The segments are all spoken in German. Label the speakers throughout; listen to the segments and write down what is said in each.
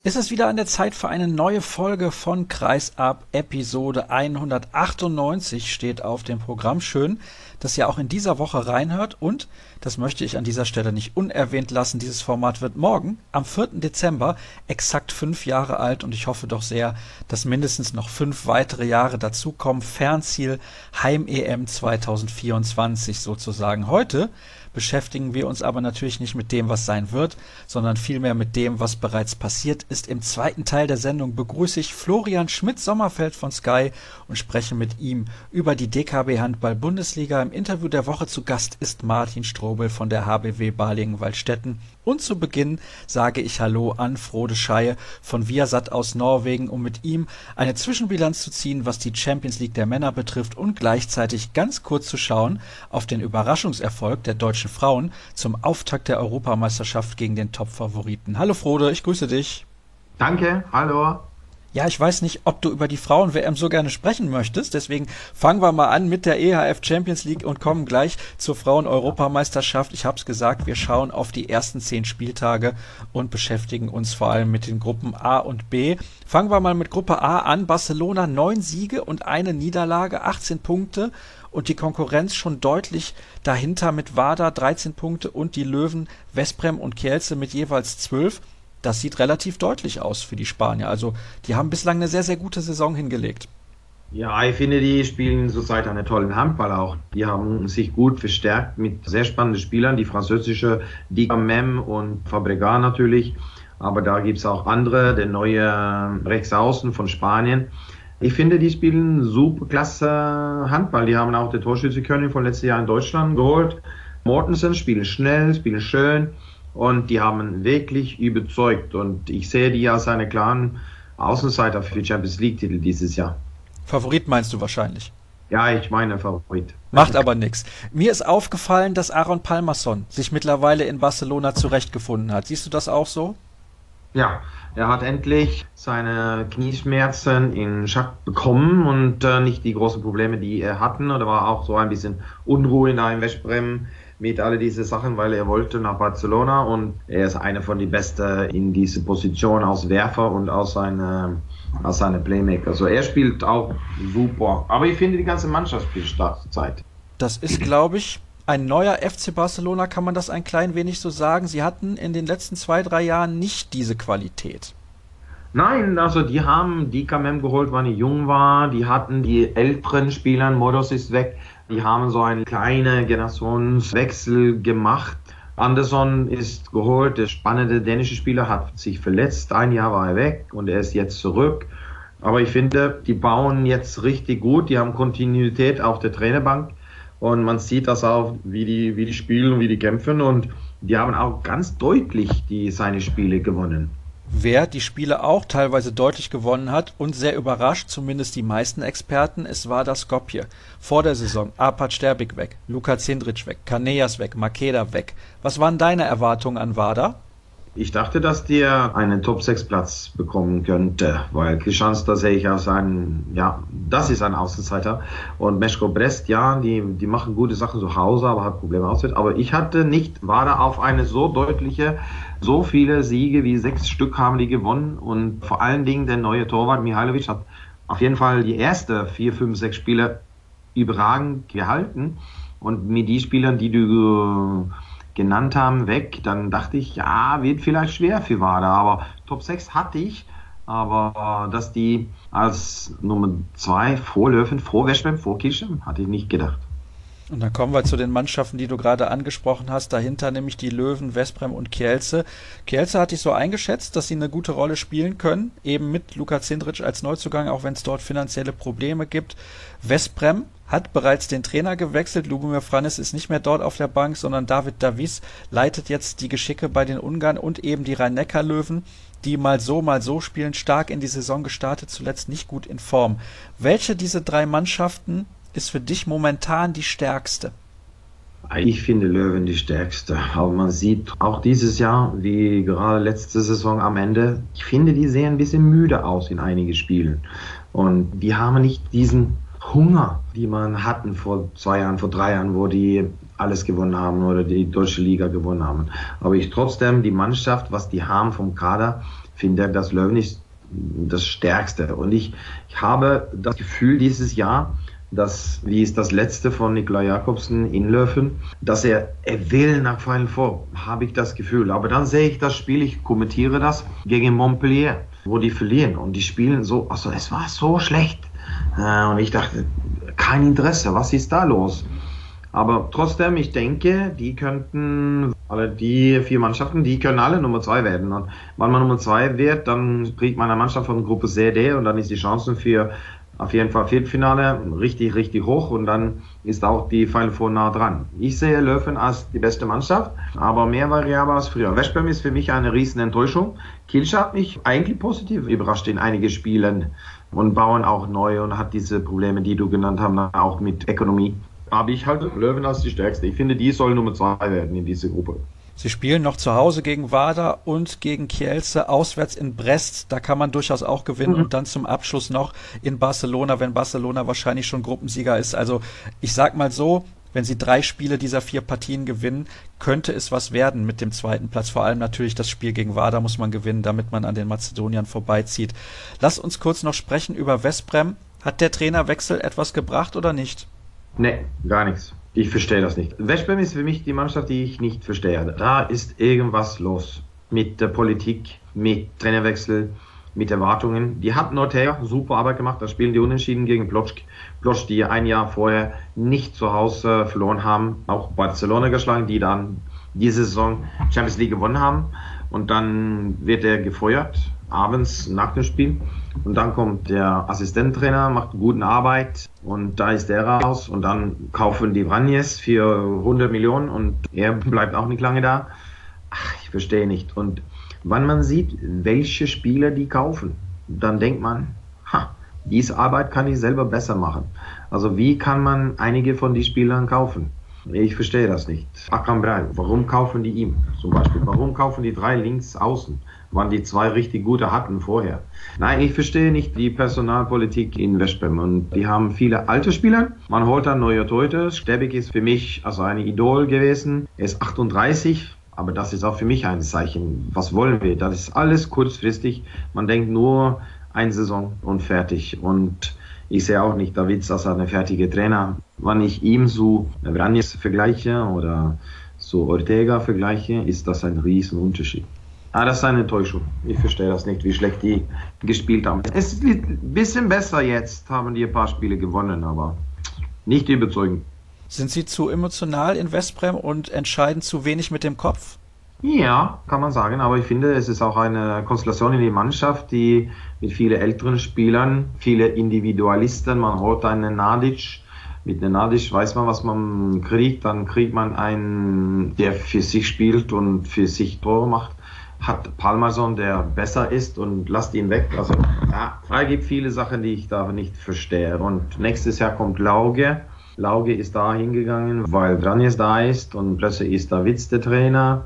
Speaker 1: ist es wieder an der Zeit für eine neue Folge von Kreisab. Episode 198 steht auf dem Programm. Schön, dass ihr auch in dieser Woche reinhört und, das möchte ich an dieser Stelle nicht unerwähnt lassen, dieses Format wird morgen, am 4. Dezember, exakt 5 Jahre alt und ich hoffe doch sehr, dass mindestens noch 5 weitere Jahre dazukommen. Fernziel Heim-EM 2024 sozusagen. Heute beschäftigen wir uns aber natürlich nicht mit dem, was sein wird, sondern vielmehr mit dem, was bereits passiert ist. Im zweiten Teil der Sendung begrüße ich Florian Schmidt-Sommerfeld von Sky und spreche mit ihm über die DKB Handball-Bundesliga. Im Interview der Woche zu Gast ist Martin Strobel von der HBW Balingen-Waldstätten. Und zu Beginn sage ich Hallo an Frode Scheie von Viasat aus Norwegen, um mit ihm eine Zwischenbilanz zu ziehen, was die Champions League der Männer betrifft und gleichzeitig ganz kurz zu schauen auf den Überraschungserfolg der deutschen Frauen zum Auftakt der Europameisterschaft gegen den Top-Favoriten. Hallo Frode, ich grüße dich.
Speaker 2: Danke, hallo.
Speaker 1: Ja, ich weiß nicht, ob du über die Frauen-WM so gerne sprechen möchtest, deswegen fangen wir mal an mit der EHF Champions League und kommen gleich zur Frauen-Europameisterschaft. Ich habe es gesagt, wir schauen auf die ersten 10 Spieltage und beschäftigen uns vor allem mit den Gruppen A und B. Fangen wir mal mit Gruppe A an. Barcelona 9 Siege und eine Niederlage, 18 Punkte und die Konkurrenz schon deutlich dahinter mit WADA 13 Punkte und die Löwen Veszprém und Kielce mit jeweils 12. Das sieht relativ deutlich aus für die Spanier. Also die haben bislang eine sehr, sehr gute Saison hingelegt.
Speaker 2: Ja, ich finde, die spielen zurzeit einen tollen Handball auch. Die haben sich gut verstärkt mit sehr spannenden Spielern. Die französische Diga Mem und Fabregas natürlich. Aber da gibt es auch andere, der neue Rechtsaußen von Spanien. Ich finde, die spielen super klasse Handball. Die haben auch den Torschützenkönig von letztes Jahr in Deutschland geholt. Mortensen spielen schnell, spielen schön. Und die haben wirklich überzeugt. Und ich sehe die als eine klaren Außenseiter für die Champions League-Titel dieses Jahr.
Speaker 1: Favorit meinst du wahrscheinlich?
Speaker 2: Ja, ich meine Favorit.
Speaker 1: Macht aber nichts. Mir ist aufgefallen, dass Aaron Palmerson sich mittlerweile in Barcelona zurechtgefunden hat. Siehst du das auch so?
Speaker 2: Ja, er hat endlich seine Knieschmerzen in Schach bekommen und nicht die großen Probleme, die er hatten. Oder war auch so ein bisschen Unruhe da in Veszprém mit all diese Sachen, weil er wollte nach Barcelona und er ist einer von den Besten in diese Position als Werfer und als seine Playmaker. Also er spielt auch super. Aber ich finde, die ganze Mannschaft spielt stark zur Zeit.
Speaker 1: Das ist, glaube ich, ein neuer FC Barcelona, kann man das ein klein wenig so sagen. Sie hatten in den letzten 2-3 Jahren nicht diese Qualität.
Speaker 2: Nein, also die haben die KMM geholt, wann ich jung war. Die hatten die älteren Spieler, Modos ist weg. Die haben so einen kleinen Generationswechsel gemacht. Anderson ist geholt, der spannende dänische Spieler hat sich verletzt. 1 Jahr war er weg und er ist jetzt zurück. Aber ich finde, die bauen jetzt richtig gut. Die haben Kontinuität auf der Trainerbank. Und man sieht das auch, wie die spielen, wie die kämpfen. Und die haben auch ganz deutlich seine Spiele gewonnen.
Speaker 1: Wer die Spiele auch teilweise deutlich gewonnen hat und sehr überrascht, zumindest die meisten Experten, es war das Skopje. Vor der Saison Arpad Sterbik weg, Luka Cindric weg, Canellas weg, Makeda weg. Was waren deine Erwartungen an WADA?
Speaker 2: Ich dachte, dass der einen Top-6-Platz bekommen könnte, weil Kristianstad sehe ich als das ist ein Außenseiter. Und Meshko Brest, ja, die machen gute Sachen zu Hause, aber hat Probleme auswärts. Aber ich hatte nicht WADA auf eine so deutliche, so viele Siege wie 6 Stück haben die gewonnen. Und vor allen Dingen der neue Torwart Mihailovic hat auf jeden Fall die ersten 4, 5, 6 Spiele überragend gehalten. Und mit den Spielern, die du genannt haben, weg, dann dachte ich, ja, wird vielleicht schwer für WADA, aber Top 6 hatte ich, aber dass die als Nummer 2 vor Löwen, vor Veszprém, vor Kielce, hatte ich nicht gedacht.
Speaker 1: Und dann kommen wir zu den Mannschaften, die du gerade angesprochen hast, dahinter nämlich die Löwen, Veszprém und Kielce. Kielce hatte ich so eingeschätzt, dass sie eine gute Rolle spielen können, eben mit Luka Cindric als Neuzugang, auch wenn es dort finanzielle Probleme gibt. Veszprém hat bereits den Trainer gewechselt. Lubomir Franis ist nicht mehr dort auf der Bank, sondern David Davis leitet jetzt die Geschicke bei den Ungarn und eben die Rhein-Neckar-Löwen, die mal so spielen, stark in die Saison gestartet, zuletzt nicht gut in Form. Welche dieser 3 Mannschaften ist für dich momentan die stärkste?
Speaker 2: Ich finde Löwen die stärkste, aber man sieht auch dieses Jahr, wie gerade letzte Saison am Ende, ich finde, die sehen ein bisschen müde aus in einigen Spielen und die haben nicht diesen Hunger, die man hatten vor 2 Jahren, vor 3 Jahren, wo die alles gewonnen haben oder die deutsche Liga gewonnen haben. Aber trotzdem, die Mannschaft, was die haben vom Kader, finde, dass Löwen ist das Stärkste. Und ich habe das Gefühl dieses Jahr, dass, wie ist das letzte von Nikolaj Jakobsen in Löwen, dass er will nach Final Four, habe ich das Gefühl. Aber dann sehe ich das Spiel, ich kommentiere das gegen Montpellier, wo die verlieren und die spielen so, also es war so schlecht. Und ich dachte, kein Interesse, was ist da los? Aber trotzdem, ich denke, die könnten, alle die 4 Mannschaften, die können alle Nummer 2 werden. Und wenn man Nummer 2 wird, dann kriegt man eine Mannschaft von Gruppe C, D und dann ist die Chancen für auf jeden Fall Viertelfinale richtig, richtig hoch und dann ist auch die Final Four nah dran. Ich sehe Löwen als die beste Mannschaft, aber mehr variabel als früher. Westbrem ist für mich eine riesen Enttäuschung. Kielce hat mich eigentlich positiv überrascht in einigen Spielen und bauen auch neu und hat diese Probleme, die du genannt hast, auch mit Ökonomie. Aber ich halte Löwen als die stärkste. Ich finde, die soll Nummer 2 werden in dieser Gruppe.
Speaker 1: Sie spielen noch zu Hause gegen Vardar und gegen Kielce, auswärts in Brest. Da kann man durchaus auch gewinnen und dann zum Abschluss noch in Barcelona, wenn Barcelona wahrscheinlich schon Gruppensieger ist. Also ich sag mal so, wenn sie 3 Spiele dieser 4 Partien gewinnen, könnte es was werden mit dem zweiten Platz. Vor allem natürlich das Spiel gegen Vardar muss man gewinnen, damit man an den Mazedoniern vorbeizieht. Lass uns kurz noch sprechen über Veszprém. Hat der Trainerwechsel etwas gebracht oder nicht?
Speaker 2: Nee, gar nichts. Ich verstehe das nicht. Veszprém ist für mich die Mannschaft, die ich nicht verstehe. Da ist irgendwas los mit der Politik, mit Trainerwechsel, mit Erwartungen. Die hat Ortega super Arbeit gemacht. Da spielen die unentschieden gegen Plock, die ein Jahr vorher nicht zu Hause verloren haben. Auch Barcelona geschlagen, die dann diese Saison Champions League gewonnen haben. Und dann wird er gefeuert, abends nach dem Spiel. Und dann kommt der Assistenztrainer, macht gute Arbeit und da ist er raus. Und dann kaufen die Vranjes für 100 Millionen und er bleibt auch nicht lange da. Ach, ich verstehe nicht. Und wenn man sieht, welche Spieler die kaufen, dann denkt man, diese Arbeit kann ich selber besser machen. Also wie kann man einige von den Spielern kaufen? Ich verstehe das nicht. Akram Bray, warum kaufen die ihm zum Beispiel? Warum kaufen die 3 links außen? Waren die 2 richtig gute hatten vorher? Nein, ich verstehe nicht die Personalpolitik in Veszprém. Und die haben viele alte Spieler. Man holt dann neue Torhüter. Sterbik ist für mich also ein Idol gewesen. Er ist 38. Aber das ist auch für mich ein Zeichen. Was wollen wir? Das ist alles kurzfristig. Man denkt nur eine Saison und fertig. Und ich sehe auch nicht Davids als ein fertiger Trainer. Wenn ich ihm so Vranjes vergleiche oder so Ortega vergleiche, ist das ein riesen Unterschied. Das ist eine Enttäuschung. Ich verstehe das nicht, wie schlecht die gespielt haben. Es ist ein bisschen besser jetzt, haben die ein paar Spiele gewonnen, aber nicht überzeugend.
Speaker 1: Sind Sie zu emotional in Veszprém und entscheiden zu wenig mit dem Kopf?
Speaker 2: Ja, kann man sagen, aber ich finde, es ist auch eine Konstellation in der Mannschaft, die mit vielen älteren Spielern, viele Individualisten, man holt einen Nadic, mit einem Nadic weiß man, was man kriegt, dann kriegt man einen, der für sich spielt und für sich Tore macht, hat Palmason, der besser ist und lasst ihn weg. Also ja, es gibt viele Sachen, die ich da nicht verstehe. Und nächstes Jahr kommt Lauge. Lauge ist da hingegangen, weil Vranjes da ist und plötzlich ist Davids der Trainer.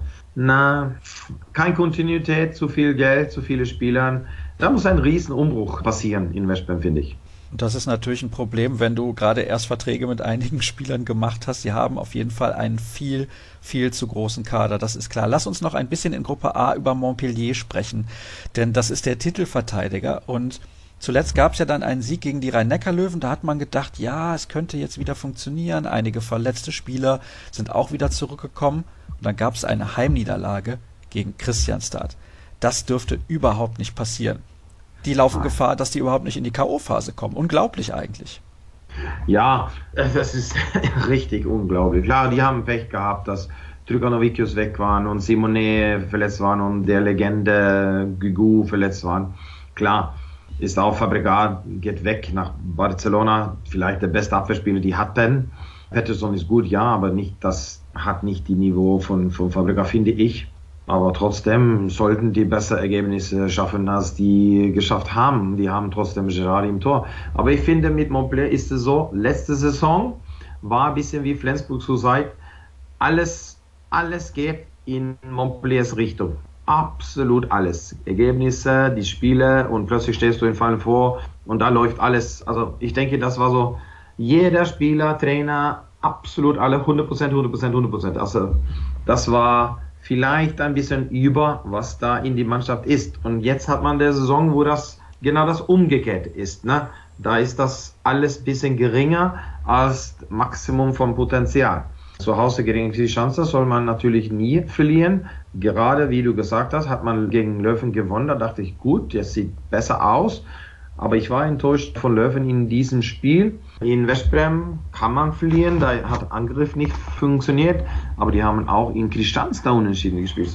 Speaker 2: Keine Kontinuität, zu viel Geld, zu viele Spieler. Da muss ein Riesenumbruch passieren in Veszprém, finde ich.
Speaker 1: Und das ist natürlich ein Problem, wenn du gerade erst Verträge mit einigen Spielern gemacht hast. Sie haben auf jeden Fall einen viel, viel zu großen Kader, das ist klar. Lass uns noch ein bisschen in Gruppe A über Montpellier sprechen, denn das ist der Titelverteidiger und zuletzt gab es ja dann einen Sieg gegen die Rhein-Neckar-Löwen. Da hat man gedacht, ja, es könnte jetzt wieder funktionieren. Einige verletzte Spieler sind auch wieder zurückgekommen. Und dann gab es eine Heimniederlage gegen Kristianstad. Das dürfte überhaupt nicht passieren. Die laufen Gefahr, dass die überhaupt nicht in die K.O.-Phase kommen. Unglaublich eigentlich.
Speaker 2: Ja, das ist richtig unglaublich. Klar, die haben Pech gehabt, dass Trukanovičius weg waren und Simone verletzt waren und der Legende Guigou verletzt waren. Klar, ist auch Fabregat, geht weg nach Barcelona, vielleicht der beste Abwehrspieler, die hatten. Pettersson ist gut, ja, aber das hat nicht die Niveau von Fabregat, finde ich. Aber trotzdem sollten die bessere Ergebnisse schaffen, als die geschafft haben. Die haben trotzdem Gerard im Tor. Aber ich finde, mit Montpellier ist es so, letzte Saison war ein bisschen wie Flensburg zur Zeit. Alles geht in Montpelliers Richtung. Absolut alles. Ergebnisse, die Spiele und plötzlich stehst du in Final Four und da läuft alles. Also ich denke, das war so, jeder Spieler, Trainer, absolut alle 100%. Also das war vielleicht ein bisschen über, was da in die Mannschaft ist. Und jetzt hat man der Saison, wo das genau das Umgekehrte ist. Ne? Da ist das alles ein bisschen geringer als Maximum vom Potenzial. Zu Hause gegen die Chance soll man natürlich nie verlieren. Gerade wie du gesagt hast, hat man gegen Löwen gewonnen. Da dachte ich, gut, jetzt sieht besser aus. Aber ich war enttäuscht von Löwen in diesem Spiel. In Westbrem kann man verlieren, da hat Angriff nicht funktioniert, aber die haben auch in Kristianstad unentschieden gespielt.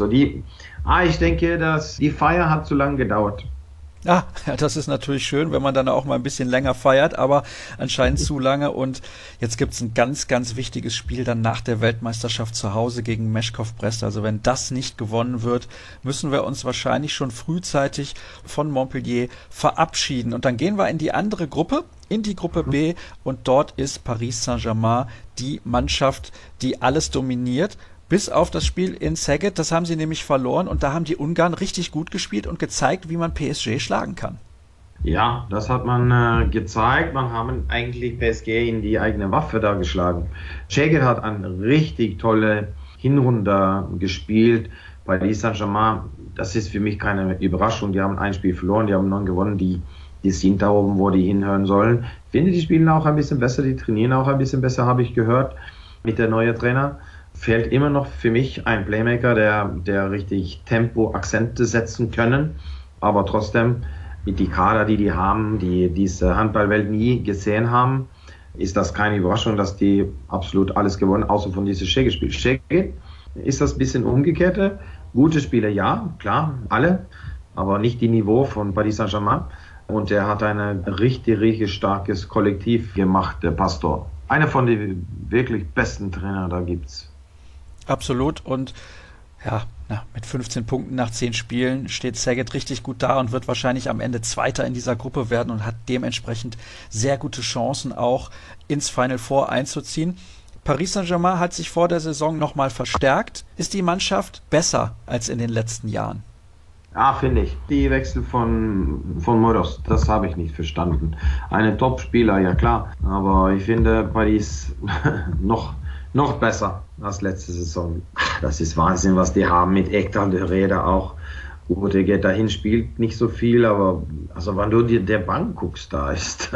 Speaker 2: Ich denke, dass die Feier hat zu lange gedauert.
Speaker 1: Ja, das ist natürlich schön, wenn man dann auch mal ein bisschen länger feiert, aber anscheinend zu lange. Und jetzt gibt's ein ganz, ganz wichtiges Spiel dann nach der Weltmeisterschaft zu Hause gegen Meshkov Brest. Also wenn das nicht gewonnen wird, müssen wir uns wahrscheinlich schon frühzeitig von Montpellier verabschieden. Und dann gehen wir in die andere Gruppe, in die Gruppe B, und dort ist Paris Saint-Germain die Mannschaft, die alles dominiert. Bis auf das Spiel in Szeged, das haben sie nämlich verloren, und da haben die Ungarn richtig gut gespielt und gezeigt, wie man PSG schlagen kann.
Speaker 2: Ja, das hat man gezeigt. Man haben eigentlich PSG in die eigene Waffe da geschlagen. Szeged hat eine richtig tolle Hinrunde gespielt. Paris Saint-Germain, das ist für mich keine Überraschung. Die haben ein Spiel verloren, die haben 9 gewonnen. Die sind da oben, wo die hinhören sollen. Ich finde, die spielen auch ein bisschen besser, die trainieren auch ein bisschen besser, habe ich gehört, mit der neuen Trainer. Fehlt immer noch für mich ein Playmaker, der richtig Tempo, Akzente setzen können. Aber trotzdem, mit die Kader, die haben, die diese Handballwelt nie gesehen haben, ist das keine Überraschung, dass die absolut alles gewonnen, außer von diesem Szeged-Spiel. Szeged ist das ein bisschen umgekehrte. Gute Spieler, ja, klar, alle, aber nicht die Niveau von Paris Saint-Germain. Und er hat ein richtig, richtig starkes Kollektiv gemacht, der Pastor. Einer von den wirklich besten Trainern da gibt's.
Speaker 1: Absolut, und ja, mit 15 Punkten nach 10 Spielen steht Szeged richtig gut da und wird wahrscheinlich am Ende Zweiter in dieser Gruppe werden und hat dementsprechend sehr gute Chancen, auch ins Final Four einzuziehen. Paris Saint-Germain hat sich vor der Saison nochmal verstärkt. Ist die Mannschaft besser als in den letzten Jahren?
Speaker 2: Ja, finde ich. Die Wechsel von Moros, das habe ich nicht verstanden. Ein Top-Spieler, ja klar, aber ich finde Paris noch besser als letzte Saison. Das ist Wahnsinn, was die haben mit Ekdal de Reda auch. Gut, der geht dahin, spielt nicht so viel, aber also wenn du dir der Bank guckst, da ist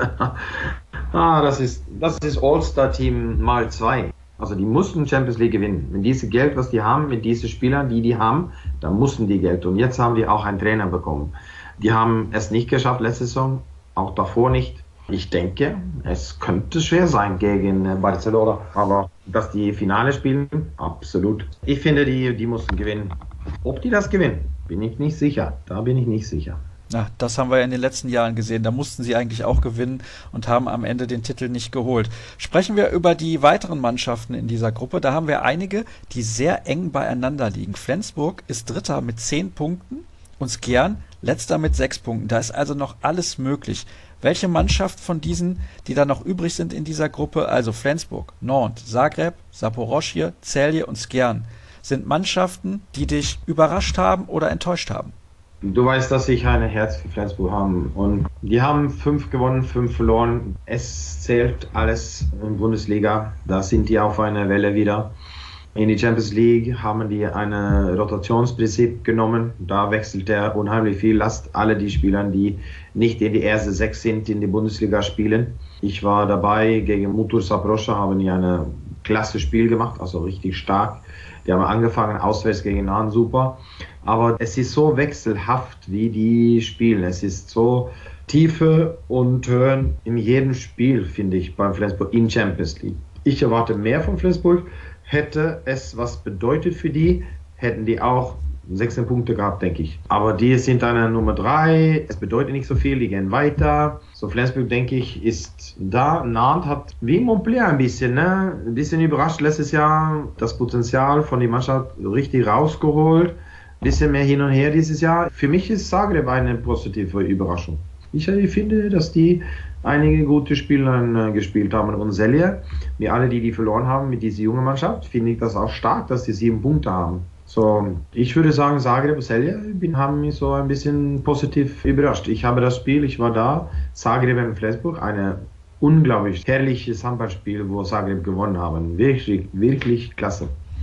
Speaker 2: das ist All-Star-Team mal 2. Also die mussten Champions League gewinnen. Mit diesem Geld, was die haben, mit diesen Spielern, die haben, da mussten die Geld. Und jetzt haben die auch einen Trainer bekommen. Die haben es nicht geschafft letzte Saison, auch davor nicht. Ich denke, es könnte schwer sein gegen Barcelona, aber dass die Finale spielen, absolut. Ich finde, die mussten gewinnen. Ob die das gewinnen, bin ich nicht sicher. Da bin ich nicht sicher.
Speaker 1: Ja, das haben wir ja in den letzten Jahren gesehen. Da mussten sie eigentlich auch gewinnen und haben am Ende den Titel nicht geholt. Sprechen wir über die weiteren Mannschaften in dieser Gruppe. Da haben wir einige, die sehr eng beieinander liegen. Flensburg ist Dritter mit 10 Punkten und Skjern Letzter mit 6 Punkten. Da ist also noch alles möglich. Welche Mannschaft von diesen, die da noch übrig sind in dieser Gruppe, also Flensburg, Nantes, Zagreb, Saporoschje, Celje und Skjern, sind Mannschaften, die dich überrascht haben oder enttäuscht haben?
Speaker 2: Du weißt, dass ich ein Herz für Flensburg habe. Und die haben 5 gewonnen, 5 verloren. Es zählt alles in Bundesliga. Da sind die auf einer Welle wieder. In die Champions League haben die ein Rotationsprinzip genommen. Da wechselt er unheimlich viel. Lasst alle die Spieler, die nicht in die erste 6 sind, in die Bundesliga spielen. Ich war dabei gegen Mutur Saporoschje, haben die ein klasse Spiel gemacht, also richtig stark. Die haben angefangen, auswärts gegen Nantes, super. Aber es ist so wechselhaft, wie die spielen. Es ist so Tiefe und Höhen in jedem Spiel, finde ich, beim Flensburg in Champions League. Ich erwarte mehr von Flensburg. Hätte es was bedeutet für die, hätten die auch 16 Punkte gehabt, denke ich. Aber die sind eine Nummer 3. Es bedeutet nicht so viel, die gehen weiter. So Flensburg, denke ich, ist da. Nantes hat wie Montpellier ein bisschen überrascht letztes Jahr. Das Potenzial von der Mannschaft richtig rausgeholt. Ein bisschen mehr hin und her dieses Jahr. Für mich ist Zagreb eine positive Überraschung. Ich finde, dass die einige gute Spieler gespielt haben. Und Celje, wie alle, die verloren haben mit dieser jungen Mannschaft, finde ich das auch stark, dass die 7 Punkte haben. So, ich würde sagen, Zagreb und Celje haben mich so ein bisschen positiv überrascht. Ich habe das Spiel, ich war da, Zagreb und Flensburg, eine unglaublich herrliches Handballspiel, wo Zagreb gewonnen haben. Wirklich, wirklich klasse.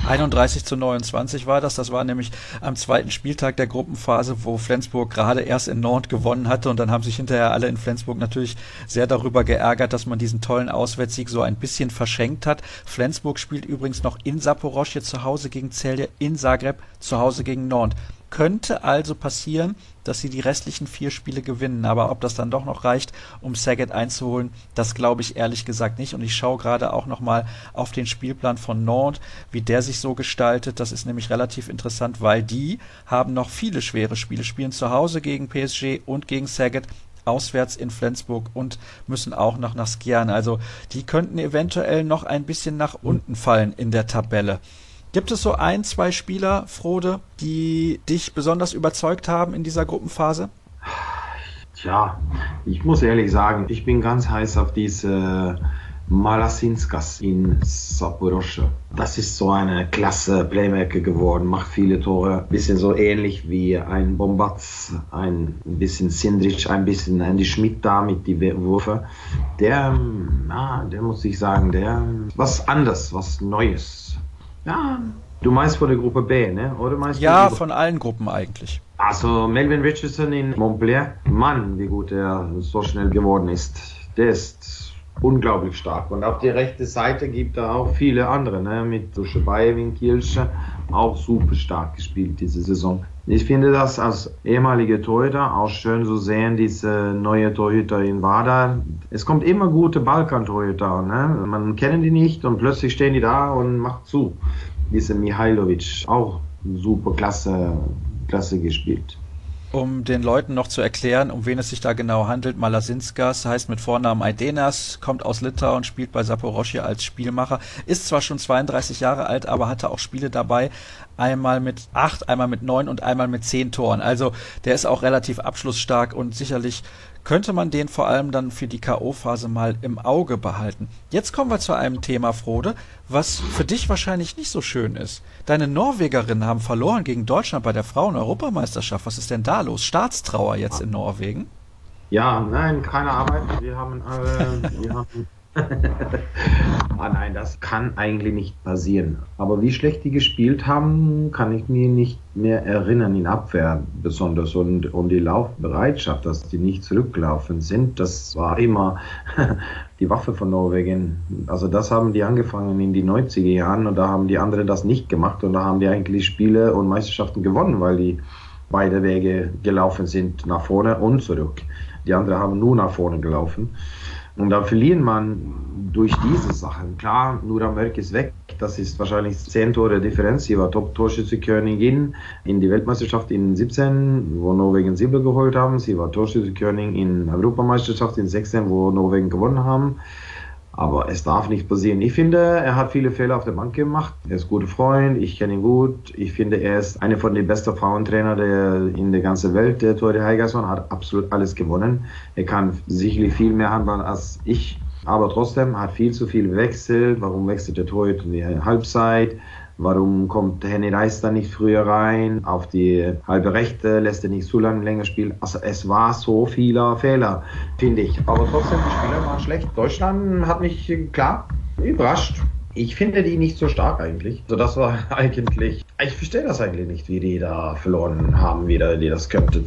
Speaker 1: 31:29 war das. Das war nämlich am zweiten Spieltag der Gruppenphase, wo Flensburg gerade erst in Nantes gewonnen hatte. Und dann haben sich hinterher alle in Flensburg natürlich sehr darüber geärgert, dass man diesen tollen Auswärtssieg so ein bisschen verschenkt hat. Flensburg spielt übrigens noch in Saporoschje zu Hause gegen Celje, in Zagreb zu Hause gegen Nantes. Könnte also passieren, dass sie die restlichen 4 Spiele gewinnen. Aber ob das dann doch noch reicht, um Szeged einzuholen, das glaube ich ehrlich gesagt nicht. Und ich schaue gerade auch nochmal auf den Spielplan von Nantes, wie der sich so gestaltet. Das ist nämlich relativ interessant, weil die haben noch viele schwere Spiele, spielen zu Hause gegen PSG und gegen Szeged, auswärts in Flensburg und müssen auch noch nach Skjern. Also die könnten eventuell noch ein bisschen nach unten fallen in der Tabelle. Gibt es so 1, 2 Spieler, Frode, die dich besonders überzeugt haben in dieser Gruppenphase?
Speaker 2: Tja, ich muss ehrlich sagen, ich bin ganz heiß auf diese Malasinskas in Saporoschje. Das ist so eine klasse Playmaker geworden, macht viele Tore, bisschen so ähnlich wie ein Bombatz, ein bisschen Sindrich, ein bisschen Andy Schmidt da mit die Würfe. Der muss ich sagen, der was anderes, was Neues. Ja, du meinst von der Gruppe B, ne? Oder meinst
Speaker 1: ja, von allen Gruppen eigentlich.
Speaker 2: Also Melvin Richardson in Montpellier, Mann, wie gut er so schnell geworden ist. Der ist unglaublich stark. Und auf der rechten Seite gibt er auch viele andere, ne? Mit Duschebaev in Kielce, auch super stark gespielt diese Saison. Ich finde das als ehemalige Torhüter auch schön zu sehen, diese neue Torhüter in Vardar. Es kommt immer gute Balkan-Torhüter, ne? Man kennt die nicht und plötzlich stehen die da und macht zu. Diese Mihailovic, auch super klasse gespielt.
Speaker 1: Um den Leuten noch zu erklären, um wen es sich da genau handelt, Malasinskas heißt mit Vornamen Aidenas, kommt aus Litauen, spielt bei Saporoschje als Spielmacher, ist zwar schon 32 Jahre alt, aber hatte auch Spiele dabei, einmal mit 8, einmal mit 9 und einmal mit 10 Toren. Also der ist auch relativ abschlussstark und sicherlich könnte man den vor allem dann für die K.O.-Phase mal im Auge behalten. Jetzt kommen wir zu einem Thema, Frode, was für dich wahrscheinlich nicht so schön ist. Deine Norwegerinnen haben verloren gegen Deutschland bei der Frauen-Europameisterschaft. Was ist denn da los? Staatstrauer jetzt in Norwegen?
Speaker 2: Ja, nein, keine Arbeit. Wir haben nein, das kann eigentlich nicht passieren. Aber wie schlecht die gespielt haben, kann ich mir nicht mehr erinnern, in Abwehr besonders. Und die Laufbereitschaft, dass die nicht zurückgelaufen sind, das war immer die Waffe von Norwegen. Also das haben die angefangen in die 90er Jahren und da haben die anderen das nicht gemacht und da haben die eigentlich Spiele und Meisterschaften gewonnen, weil die beide Wege gelaufen sind, nach vorne und zurück. Die anderen haben nur nach vorne gelaufen. Und da verlieren man durch diese Sachen. Klar, Nora Mörk ist weg. Das ist wahrscheinlich 10 Tore Differenz. Sie war Top-Torschütze-Königin in die Weltmeisterschaft in 17, wo Norwegen Silber geholt haben. Sie war Torschütze-Königin in Europameisterschaft in 16, wo Norwegen gewonnen haben. Aber es darf nicht passieren. Ich finde, er hat viele Fehler auf der Bank gemacht. Er ist ein guter Freund, ich kenne ihn gut. Ich finde, er ist einer von den besten Frauentrainer in der ganzen Welt. Der Tore Heigason hat absolut alles gewonnen. Er kann sicherlich viel mehr handballen als ich. Aber trotzdem hat viel zu viel gewechselt. Warum wechselt der Torhüter in die Halbzeit? Warum kommt Henny Reis da nicht früher rein? Auf die halbe Rechte lässt er nicht so lange länger spielen. Also es war so viele Fehler, finde ich. Aber trotzdem, die Spieler waren schlecht. Deutschland hat mich klar überrascht. Ich finde die nicht so stark eigentlich. Also das war eigentlich, ich verstehe das eigentlich nicht, wie die da verloren haben wieder. Das könnte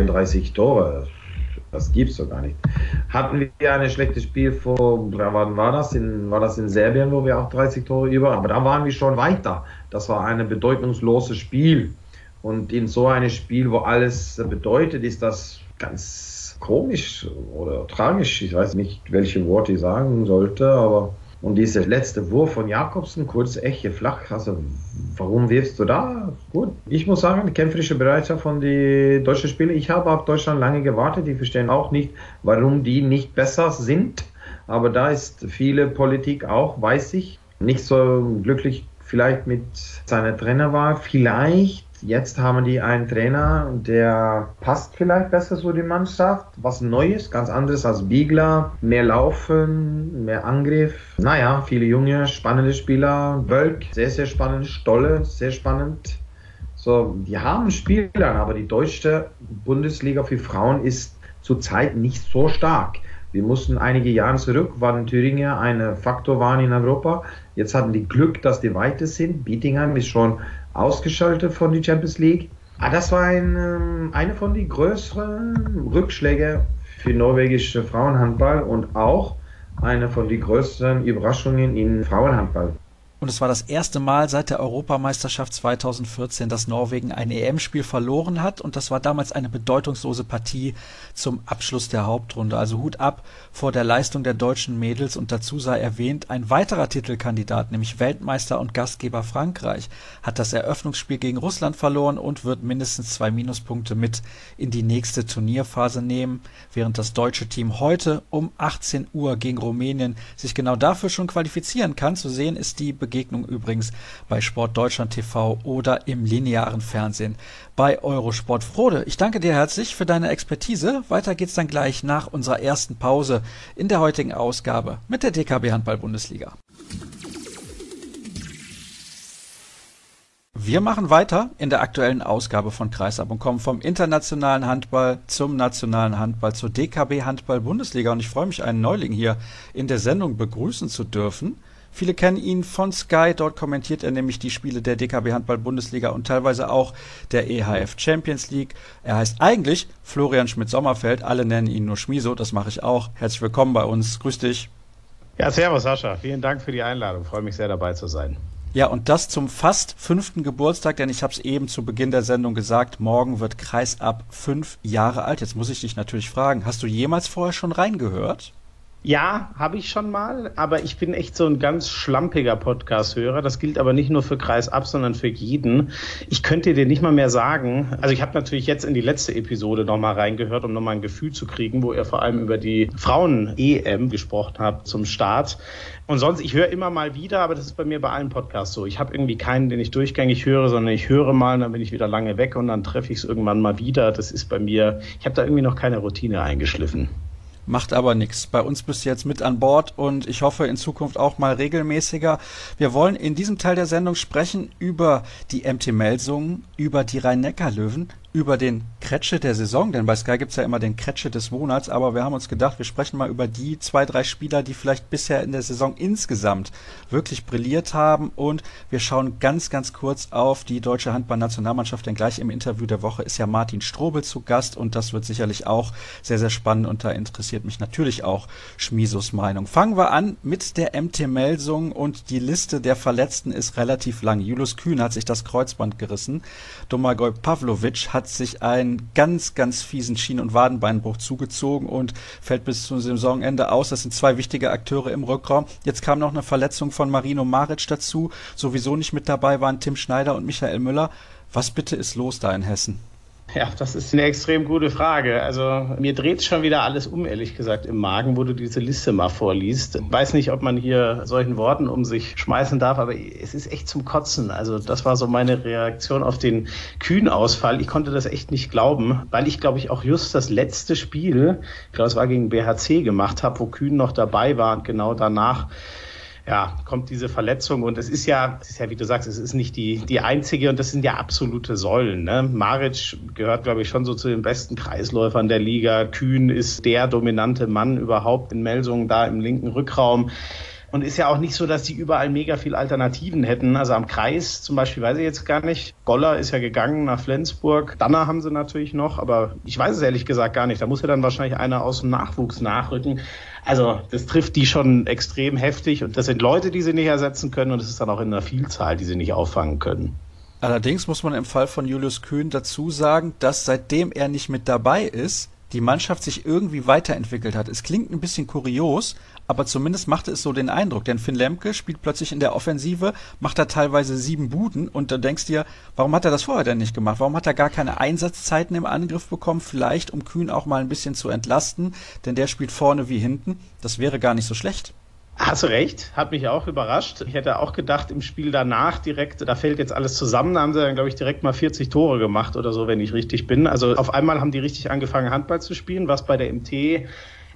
Speaker 2: 33 Tore. Das gibt's doch gar nicht. Hatten wir ein schlechtes Spiel vor, wann war das? War das in Serbien, wo wir auch 30 Tore über, aber da waren wir schon weiter. Das war ein bedeutungsloses Spiel. Und in so einem Spiel, wo alles bedeutet, ist das ganz komisch oder tragisch. Ich weiß nicht, welche Worte ich sagen sollte, aber und dieser letzte Wurf von Jakobsen, kurze Eche, flach, also warum wirfst du da? Gut, ich muss sagen, die kämpferische Bereitschaft von den deutschen Spielern, ich habe auf Deutschland lange gewartet, die verstehen auch nicht, warum die nicht besser sind, aber da ist viele Politik auch, weiß ich, nicht so glücklich vielleicht mit seiner Trainerwahl, vielleicht. Jetzt haben die einen Trainer, der passt vielleicht besser zu der Mannschaft. Was Neues, ganz anderes als Biegler. Mehr Laufen, mehr Angriff. Naja, viele junge, spannende Spieler. Wölk, sehr, sehr spannend. Stolle, sehr spannend. So, die haben Spieler, aber die deutsche Bundesliga für Frauen ist zurzeit nicht so stark. Wir mussten einige Jahre zurück, waren Thüringer ein Faktor waren in Europa. Jetzt hatten die Glück, dass die weiter sind. Bietigheim ist schon ausgeschaltet von der Champions League. Das war eine von den größeren Rückschlägen für norwegische Frauenhandball und auch eine von den größten Überraschungen in Frauenhandball.
Speaker 1: Und es war das erste Mal seit der Europameisterschaft 2014, dass Norwegen ein EM-Spiel verloren hat. Und das war damals eine bedeutungslose Partie zum Abschluss der Hauptrunde. Also Hut ab vor der Leistung der deutschen Mädels. Und dazu sei erwähnt, ein weiterer Titelkandidat, nämlich Weltmeister und Gastgeber Frankreich, hat das Eröffnungsspiel gegen Russland verloren und wird mindestens 2 Minuspunkte mit in die nächste Turnierphase nehmen. Während das deutsche Team heute um 18 Uhr gegen Rumänien sich genau dafür schon qualifizieren kann. Zu sehen ist die Begegnung übrigens bei Sport Deutschland TV oder im linearen Fernsehen bei Eurosport. Frode, ich danke dir herzlich für deine Expertise. Weiter geht's dann gleich nach unserer ersten Pause in der heutigen Ausgabe mit der DKB Handball-Bundesliga. Wir machen weiter in der aktuellen Ausgabe von Kreisab und kommen vom internationalen Handball zum nationalen Handball, zur DKB Handball-Bundesliga. Und ich freue mich, einen Neuling hier in der Sendung begrüßen zu dürfen. Viele kennen ihn von Sky, dort kommentiert er nämlich die Spiele der DKB Handball-Bundesliga und teilweise auch der EHF Champions League. Er heißt eigentlich Florian Schmidt-Sommerfeld, alle nennen ihn nur Schmiso, das mache ich auch. Herzlich willkommen bei uns, grüß dich.
Speaker 3: Ja, servus Sascha, vielen Dank für die Einladung, freue mich sehr dabei zu sein.
Speaker 1: Ja, und das zum fast 5. Geburtstag, denn ich habe es eben zu Beginn der Sendung gesagt, morgen wird Kreisab 5 Jahre alt. Jetzt muss ich dich natürlich fragen, hast du jemals vorher schon reingehört?
Speaker 3: Ja, habe ich schon mal, aber ich bin echt so ein ganz schlampiger Podcast-Hörer. Das gilt aber nicht nur für Kreisab, sondern für jeden. Ich könnte dir nicht mal mehr sagen, also ich habe natürlich jetzt in die letzte Episode nochmal reingehört, um nochmal ein Gefühl zu kriegen, wo ihr vor allem über die Frauen-EM gesprochen habt zum Start. Und sonst, ich höre immer mal wieder, aber das ist bei mir bei allen Podcasts so. Ich habe irgendwie keinen, den ich durchgängig höre, sondern ich höre mal und dann bin ich wieder lange weg und dann treffe ich es irgendwann mal wieder. Das ist bei mir, ich habe da irgendwie noch keine Routine eingeschliffen.
Speaker 1: Macht aber nichts. Bei uns bist du jetzt mit an Bord und ich hoffe in Zukunft auch mal regelmäßiger. Wir wollen in diesem Teil der Sendung sprechen über die MT Melsungen, über die Rhein-Neckar-Löwen, über den Kretsche der Saison, denn bei Sky gibt es ja immer den Kretsche des Monats, aber wir haben uns gedacht, wir sprechen mal über die 2, 3 Spieler, die vielleicht bisher in der Saison insgesamt wirklich brilliert haben und wir schauen ganz, ganz kurz auf die deutsche Handball-Nationalmannschaft, denn gleich im Interview der Woche ist ja Martin Strobel zu Gast und das wird sicherlich auch sehr, sehr spannend und da interessiert mich natürlich auch Schmisos Meinung. Fangen wir an mit der MT Melsungen und die Liste der Verletzten ist relativ lang. Julius Kühn hat sich das Kreuzband gerissen, Domagoj Pavlovic hat sich einen ganz, ganz fiesen Schien- und Wadenbeinbruch zugezogen und fällt bis zum Saisonende aus. Das sind 2 wichtige Akteure im Rückraum. Jetzt kam noch eine Verletzung von Marino Maric dazu. Sowieso nicht mit dabei waren Tim Schneider und Michael Müller. Was bitte ist los da in Hessen?
Speaker 3: Ja, das ist eine extrem gute Frage. Also mir dreht schon wieder alles um, ehrlich gesagt, im Magen, wo du diese Liste mal vorliest. Ich weiß nicht, ob man hier solchen Worten um sich schmeißen darf, aber es ist echt zum Kotzen. Also das war so meine Reaktion auf den Kühn-Ausfall. Ich konnte das echt nicht glauben, weil ich, glaube ich, auch just das letzte Spiel, ich glaube, es war gegen BHC gemacht habe, wo Kühn noch dabei war und genau danach kommt diese Verletzung und es ist ja, wie du sagst, es ist nicht die einzige und das sind ja absolute Säulen. Ne? Maric gehört, glaube ich, schon so zu den besten Kreisläufern der Liga. Kühn ist der dominante Mann überhaupt in Melsungen da im linken Rückraum. Und ist ja auch nicht so, dass die überall mega viel Alternativen hätten. Also am Kreis zum Beispiel weiß ich jetzt gar nicht. Goller ist ja gegangen nach Flensburg. Danner haben sie natürlich noch, aber ich weiß es ehrlich gesagt gar nicht. Da muss ja dann wahrscheinlich einer aus dem Nachwuchs nachrücken. Also das trifft die schon extrem heftig und das sind Leute, die sie nicht ersetzen können und es ist dann auch in einer Vielzahl, die sie nicht auffangen können.
Speaker 1: Allerdings muss man im Fall von Julius Kühn dazu sagen, dass seitdem er nicht mit dabei ist, die Mannschaft sich irgendwie weiterentwickelt hat. Es klingt ein bisschen kurios, aber zumindest machte es so den Eindruck, denn Finn Lemke spielt plötzlich in der Offensive, macht da teilweise 7 Buden und dann denkst du dir, warum hat er das vorher denn nicht gemacht? Warum hat er gar keine Einsatzzeiten im Angriff bekommen? Vielleicht, um Kühn auch mal ein bisschen zu entlasten, denn der spielt vorne wie hinten. Das wäre gar nicht so schlecht.
Speaker 3: Hast du recht, hat mich auch überrascht. Ich hätte auch gedacht, im Spiel danach direkt, da fällt jetzt alles zusammen, da haben sie dann, glaube ich, direkt mal 40 Tore gemacht oder so, wenn ich richtig bin. Also auf einmal haben die richtig angefangen, Handball zu spielen, was bei der MT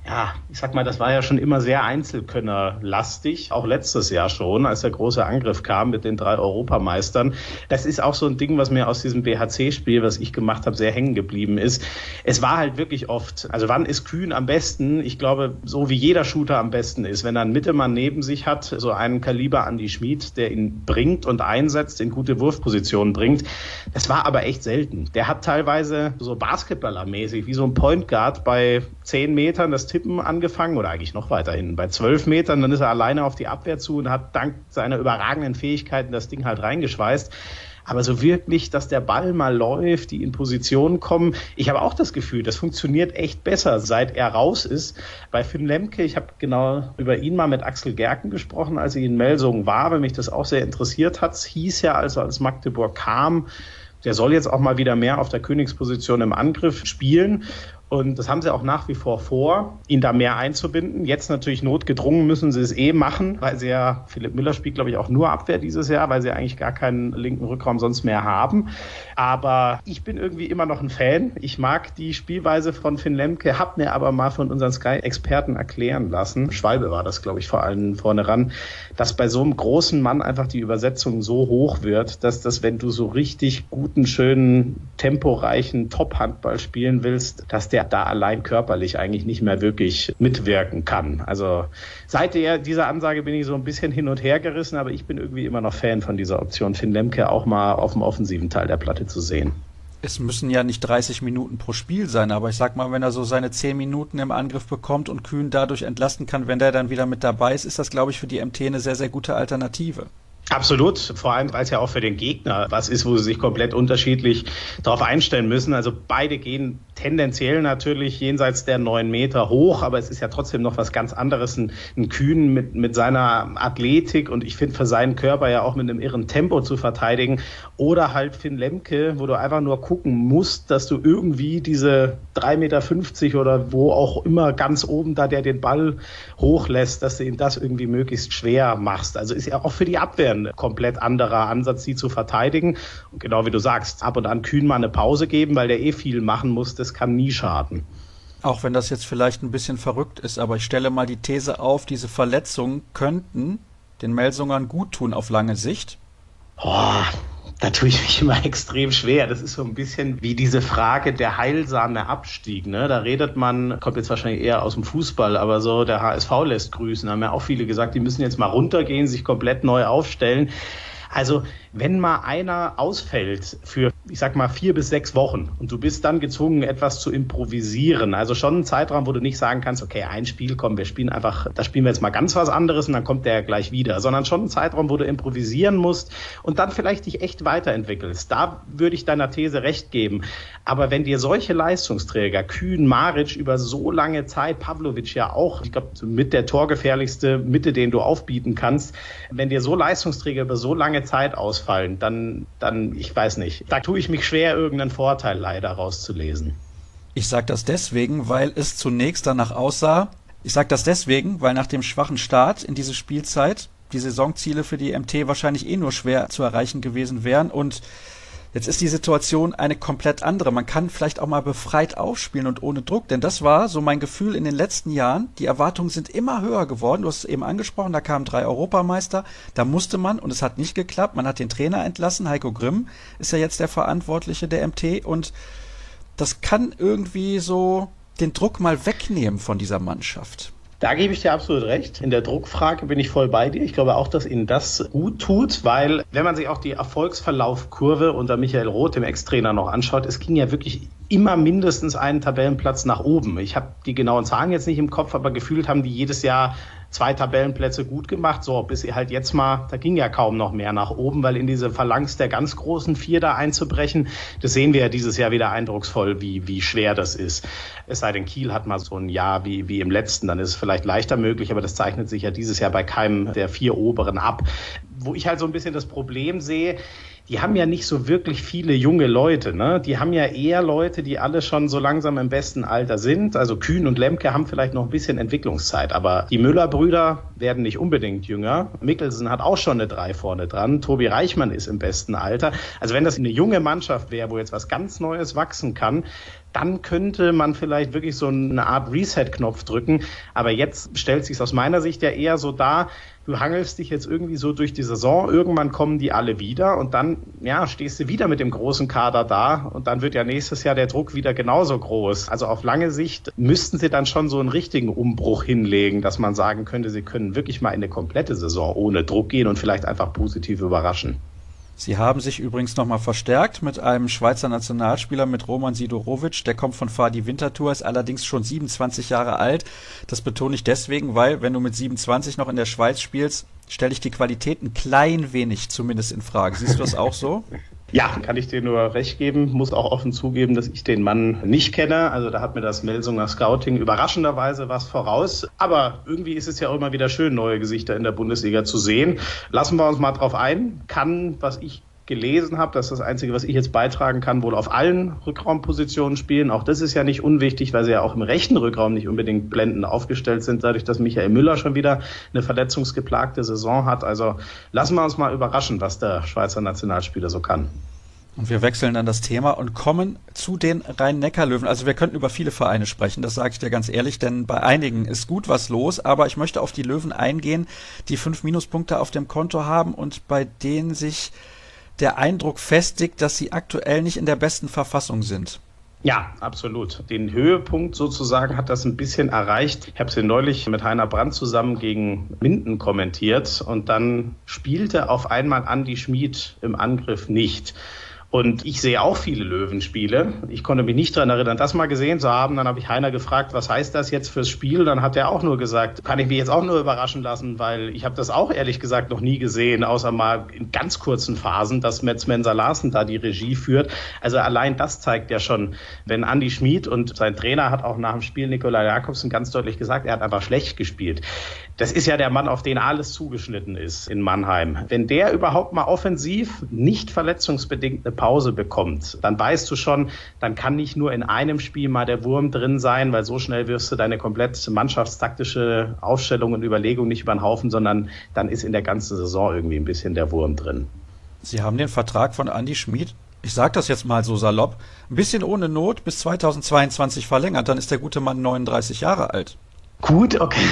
Speaker 3: ja, ich sag mal, das war ja schon immer sehr Einzelkönnerlastig, auch letztes Jahr schon, als der große Angriff kam mit den 3 Europameistern. Das ist auch so ein Ding, was mir aus diesem BHC-Spiel, was ich gemacht habe, sehr hängen geblieben ist. Es war halt wirklich oft, also wann ist Kühn am besten? Ich glaube, so wie jeder Shooter am besten ist, wenn er einen Mittelmann neben sich hat, so einen Kaliber Andi Schmid, der ihn bringt und einsetzt, in gute Wurfpositionen bringt. Das war aber echt selten. Der hat teilweise so Basketballermäßig, wie so ein Point Guard bei 10 Metern das Tippen angefangen oder eigentlich noch weiterhin bei 12 Metern, dann ist er alleine auf die Abwehr zu und hat dank seiner überragenden Fähigkeiten das Ding halt reingeschweißt. Aber so wirklich, dass der Ball mal läuft, die in Position kommen. Ich habe auch das Gefühl, das funktioniert echt besser, seit er raus ist. Bei Finn Lemke, ich habe genau über ihn mal mit Axel Gerken gesprochen, als ich in Melsungen war, weil mich das auch sehr interessiert hat. Es hieß ja, also als Magdeburg kam, der soll jetzt auch mal wieder mehr auf der Königsposition im Angriff spielen. Und das haben sie auch nach wie vor, ihn da mehr einzubinden. Jetzt natürlich notgedrungen müssen sie es machen, weil sie ja, Philipp Müller spielt, glaube ich, auch nur Abwehr dieses Jahr, weil sie eigentlich gar keinen linken Rückraum sonst mehr haben. Aber ich bin irgendwie immer noch ein Fan. Ich mag die Spielweise von Finn Lemke, hab mir aber mal von unseren Sky-Experten erklären lassen, Schwalbe war das, glaube ich, vor allem vorne ran, dass bei so einem großen Mann einfach die Übersetzung so hoch wird, dass das, wenn du so richtig guten, schönen, temporeichen Top-Handball spielen willst, dass der da allein körperlich eigentlich nicht mehr wirklich mitwirken kann. Also seit dieser Ansage bin ich so ein bisschen hin und her gerissen, aber ich bin irgendwie immer noch Fan von dieser Option, Finn Lemke auch mal auf dem offensiven Teil der Platte zu sehen.
Speaker 1: Es müssen ja nicht 30 Minuten pro Spiel sein, aber ich sag mal, wenn er so seine 10 Minuten im Angriff bekommt und Kühn dadurch entlasten kann, wenn der dann wieder mit dabei ist, ist das, glaube ich, für die MT eine sehr, sehr gute Alternative.
Speaker 3: Absolut, vor allem, weil es ja auch für den Gegner was ist, wo sie sich komplett unterschiedlich darauf einstellen müssen. Also beide gehen tendenziell natürlich jenseits der 9 Meter hoch, aber es ist ja trotzdem noch was ganz anderes, ein Kühn mit seiner Athletik und ich finde für seinen Körper ja auch mit einem irren Tempo zu verteidigen oder halt Finn Lemke, wo du einfach nur gucken musst, dass du irgendwie diese 3,50 Meter oder wo auch immer ganz oben da, der den Ball hochlässt, dass du ihm das irgendwie möglichst schwer machst. Also ist ja auch für die Abwehr ein komplett anderer Ansatz, sie zu verteidigen. Und genau wie du sagst, ab und an Kühn mal eine Pause geben, weil der viel machen muss, das kann nie schaden.
Speaker 1: Auch wenn das jetzt vielleicht ein bisschen verrückt ist, aber ich stelle mal die These auf, diese Verletzungen könnten den Melsungern gut tun auf lange Sicht.
Speaker 3: Da tue ich mich immer extrem schwer. Das ist so ein bisschen wie diese Frage der heilsame Abstieg. Ne? Da redet man, kommt jetzt wahrscheinlich eher aus dem Fußball, aber so der HSV lässt grüßen. Da haben ja auch viele gesagt, die müssen jetzt mal runtergehen, sich komplett neu aufstellen. Also wenn mal einer ausfällt für, ich sag mal, 4 bis 6 Wochen und du bist dann gezwungen, etwas zu improvisieren, also schon ein Zeitraum, wo du nicht sagen kannst, okay, ein Spiel, komm, da spielen wir jetzt mal ganz was anderes und dann kommt der gleich wieder, sondern schon ein Zeitraum, wo du improvisieren musst und dann vielleicht dich echt weiterentwickelst. Da würde ich deiner These recht geben. Aber wenn dir solche Leistungsträger, Kühn, Maric über so lange Zeit, Pavlovic ja auch, ich glaube, mit der torgefährlichste Mitte, den du aufbieten kannst, wenn dir so Leistungsträger über so lange Zeit ausfallen, dann, ich weiß nicht. Da tue ich mich schwer, irgendeinen Vorteil leider rauszulesen.
Speaker 1: Ich sage das deswegen, weil es zunächst danach aussah. Ich sage das deswegen, weil nach dem schwachen Start in diese Spielzeit die Saisonziele für die MT wahrscheinlich nur schwer zu erreichen gewesen wären und jetzt ist die Situation eine komplett andere. Man kann vielleicht auch mal befreit aufspielen und ohne Druck, denn das war so mein Gefühl in den letzten Jahren. Die Erwartungen sind immer höher geworden. Du hast es eben angesprochen, da kamen 3 Europameister. Da musste man, und es hat nicht geklappt, man hat den Trainer entlassen. Heiko Grimm ist ja jetzt der Verantwortliche der MT und das kann irgendwie so den Druck mal wegnehmen von dieser Mannschaft.
Speaker 3: Da gebe ich dir absolut recht. In der Druckfrage bin ich voll bei dir. Ich glaube auch, dass ihnen das gut tut, weil wenn man sich auch die Erfolgsverlaufkurve unter Michael Roth, dem Ex-Trainer, noch anschaut, es ging ja wirklich immer mindestens einen Tabellenplatz nach oben. Ich habe die genauen Zahlen jetzt nicht im Kopf, aber gefühlt haben die jedes Jahr 2 Tabellenplätze gut gemacht, so bis sie halt jetzt mal, da ging ja kaum noch mehr nach oben, weil in diese Phalanx der ganz großen 4 da einzubrechen, das sehen wir ja dieses Jahr wieder eindrucksvoll, wie schwer das ist. Es sei denn, Kiel hat mal so ein Jahr wie im letzten, dann ist es vielleicht leichter möglich, aber das zeichnet sich ja dieses Jahr bei keinem der 4 Oberen ab. Wo ich halt so ein bisschen das Problem sehe, die haben ja nicht so wirklich viele junge Leute, ne? Die haben ja eher Leute, die alle schon so langsam im besten Alter sind. Also Kühn und Lemke haben vielleicht noch ein bisschen Entwicklungszeit, aber die Müller-Brüder werden nicht unbedingt jünger. Mikkelsen hat auch schon eine 3 vorne dran. Tobi Reichmann ist im besten Alter. Also wenn das eine junge Mannschaft wäre, wo jetzt was ganz Neues wachsen kann, dann könnte man vielleicht wirklich so eine Art Reset-Knopf drücken. Aber jetzt stellt sich aus meiner Sicht ja eher so dar, du hangelst dich jetzt irgendwie so durch die Saison, irgendwann kommen die alle wieder und dann stehst du wieder mit dem großen Kader da und dann wird ja nächstes Jahr der Druck wieder genauso groß. Also auf lange Sicht müssten sie dann schon so einen richtigen Umbruch hinlegen, dass man sagen könnte, sie können wirklich mal in eine komplette Saison ohne Druck gehen und vielleicht einfach positiv überraschen.
Speaker 1: Sie haben sich übrigens nochmal verstärkt mit einem Schweizer Nationalspieler, mit Roman Sidorovic. Der kommt von Fadi Winterthur, ist allerdings schon 27 Jahre alt. Das betone ich deswegen, weil wenn du mit 27 noch in der Schweiz spielst, stelle ich die Qualität ein klein wenig zumindest in Frage. Siehst du das auch so?
Speaker 3: Ja, kann ich dir nur recht geben. Muss auch offen zugeben, dass ich den Mann nicht kenne. Also da hat mir das Melsunger Scouting überraschenderweise was voraus. Aber irgendwie ist es ja auch immer wieder schön, neue Gesichter in der Bundesliga zu sehen. Lassen wir uns mal drauf ein. Kann, was ich gelesen habe, das ist das Einzige, was ich jetzt beitragen kann, wohl auf allen Rückraumpositionen spielen. Auch das ist ja nicht unwichtig, weil sie ja auch im rechten Rückraum nicht unbedingt blendend aufgestellt sind, dadurch, dass Michael Müller schon wieder eine verletzungsgeplagte Saison hat. Also lassen wir uns mal überraschen, was der Schweizer Nationalspieler so kann.
Speaker 1: Und wir wechseln dann das Thema und kommen zu den Rhein-Neckar-Löwen. Also wir könnten über viele Vereine sprechen, das sage ich dir ganz ehrlich, denn bei einigen ist gut was los, aber ich möchte auf die Löwen eingehen, die 5 Minuspunkte auf dem Konto haben und bei denen sich der Eindruck festigt, dass sie aktuell nicht in der besten Verfassung sind.
Speaker 3: Ja, absolut. Den Höhepunkt sozusagen hat das ein bisschen erreicht. Ich habe es ja neulich mit Heiner Brandt zusammen gegen Minden kommentiert und dann spielte auf einmal Andi Schmid im Angriff nicht. Und ich sehe auch viele Löwenspiele. Ich konnte mich nicht daran erinnern, das mal gesehen zu haben. Dann habe ich Heiner gefragt, was heißt das jetzt fürs Spiel? Dann hat er auch nur gesagt, kann ich mich jetzt auch nur überraschen lassen, weil ich habe das auch ehrlich gesagt noch nie gesehen, außer mal in ganz kurzen Phasen, dass Mats Mensa-Larsen da die Regie führt. Also allein das zeigt ja schon, wenn Andi Schmid, und sein Trainer hat auch nach dem Spiel, Nikolai Jakobsen, ganz deutlich gesagt, er hat einfach schlecht gespielt. Das ist ja der Mann, auf den alles zugeschnitten ist in Mannheim. Wenn der überhaupt mal offensiv nicht verletzungsbedingt eine Pause bekommt, dann weißt du schon, dann kann nicht nur in einem Spiel mal der Wurm drin sein, weil so schnell wirst du deine komplett mannschaftstaktische Aufstellung und Überlegung nicht über den Haufen, sondern dann ist in der ganzen Saison irgendwie ein bisschen der Wurm drin.
Speaker 1: Sie haben den Vertrag von Andi Schmid, ich sage das jetzt mal so salopp, ein bisschen ohne Not bis 2022 verlängert, dann ist der gute Mann 39 Jahre alt.
Speaker 3: Gut, okay.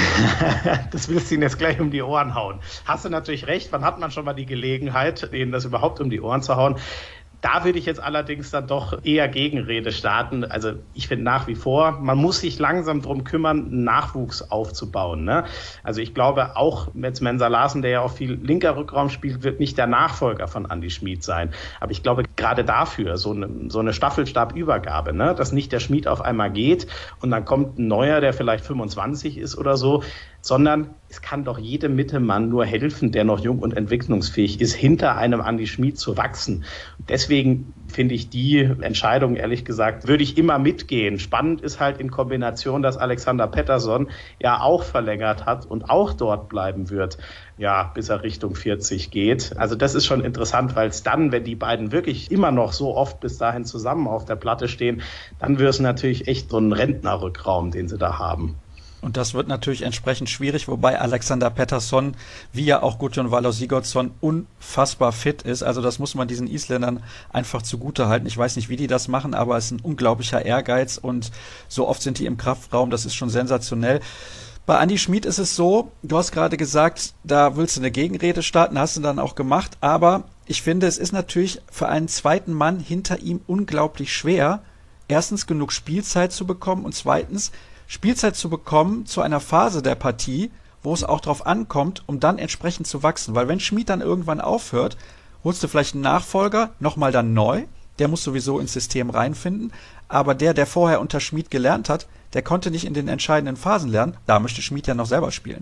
Speaker 3: Das willst du ihn jetzt gleich um die Ohren hauen. Hast du natürlich recht, wann hat man schon mal die Gelegenheit, ihnen das überhaupt um die Ohren zu hauen? Da würde ich jetzt allerdings dann doch eher Gegenrede starten. Also ich finde nach wie vor, man muss sich langsam drum kümmern, Nachwuchs aufzubauen. Ne? Also ich glaube auch Mats Mensa-Larsen, der ja auch viel linker Rückraum spielt, wird nicht der Nachfolger von Andi Schmid sein. Aber ich glaube gerade dafür, so eine Staffelstabübergabe, ne? Dass nicht der Schmid auf einmal geht und dann kommt ein neuer, der vielleicht 25 ist oder so, sondern es kann doch jedem Mittelmann nur helfen, der noch jung und entwicklungsfähig ist, hinter einem Andi Schmid zu wachsen. Deswegen finde ich die Entscheidung, ehrlich gesagt, würde ich immer mitgehen. Spannend ist halt in Kombination, dass Alexander Pettersson ja auch verlängert hat und auch dort bleiben wird, ja, bis er Richtung 40 geht. Also das ist schon interessant, weil es dann, wenn die beiden wirklich immer noch so oft bis dahin zusammen auf der Platte stehen, dann wird es natürlich echt so ein Rentnerrückraum, den sie da haben.
Speaker 1: Und das wird natürlich entsprechend schwierig, wobei Alexander Pettersson, wie ja auch Gudjon Valur Sigurdsson, unfassbar fit ist. Also das muss man diesen Isländern einfach zugute halten. Ich weiß nicht, wie die das machen, aber es ist ein unglaublicher Ehrgeiz und so oft sind die im Kraftraum, das ist schon sensationell. Bei Andi Schmid ist es so, du hast gerade gesagt, da willst du eine Gegenrede starten, hast du dann auch gemacht, aber ich finde, es ist natürlich für einen zweiten Mann hinter ihm unglaublich schwer, erstens genug Spielzeit zu bekommen und zweitens Spielzeit zu bekommen zu einer Phase der Partie, wo es auch drauf ankommt, um dann entsprechend zu wachsen. Weil wenn Schmid dann irgendwann aufhört, holst du vielleicht einen Nachfolger, nochmal dann neu, der muss sowieso ins System reinfinden, aber der vorher unter Schmid gelernt hat, der konnte nicht in den entscheidenden Phasen lernen, da möchte Schmid ja noch selber spielen.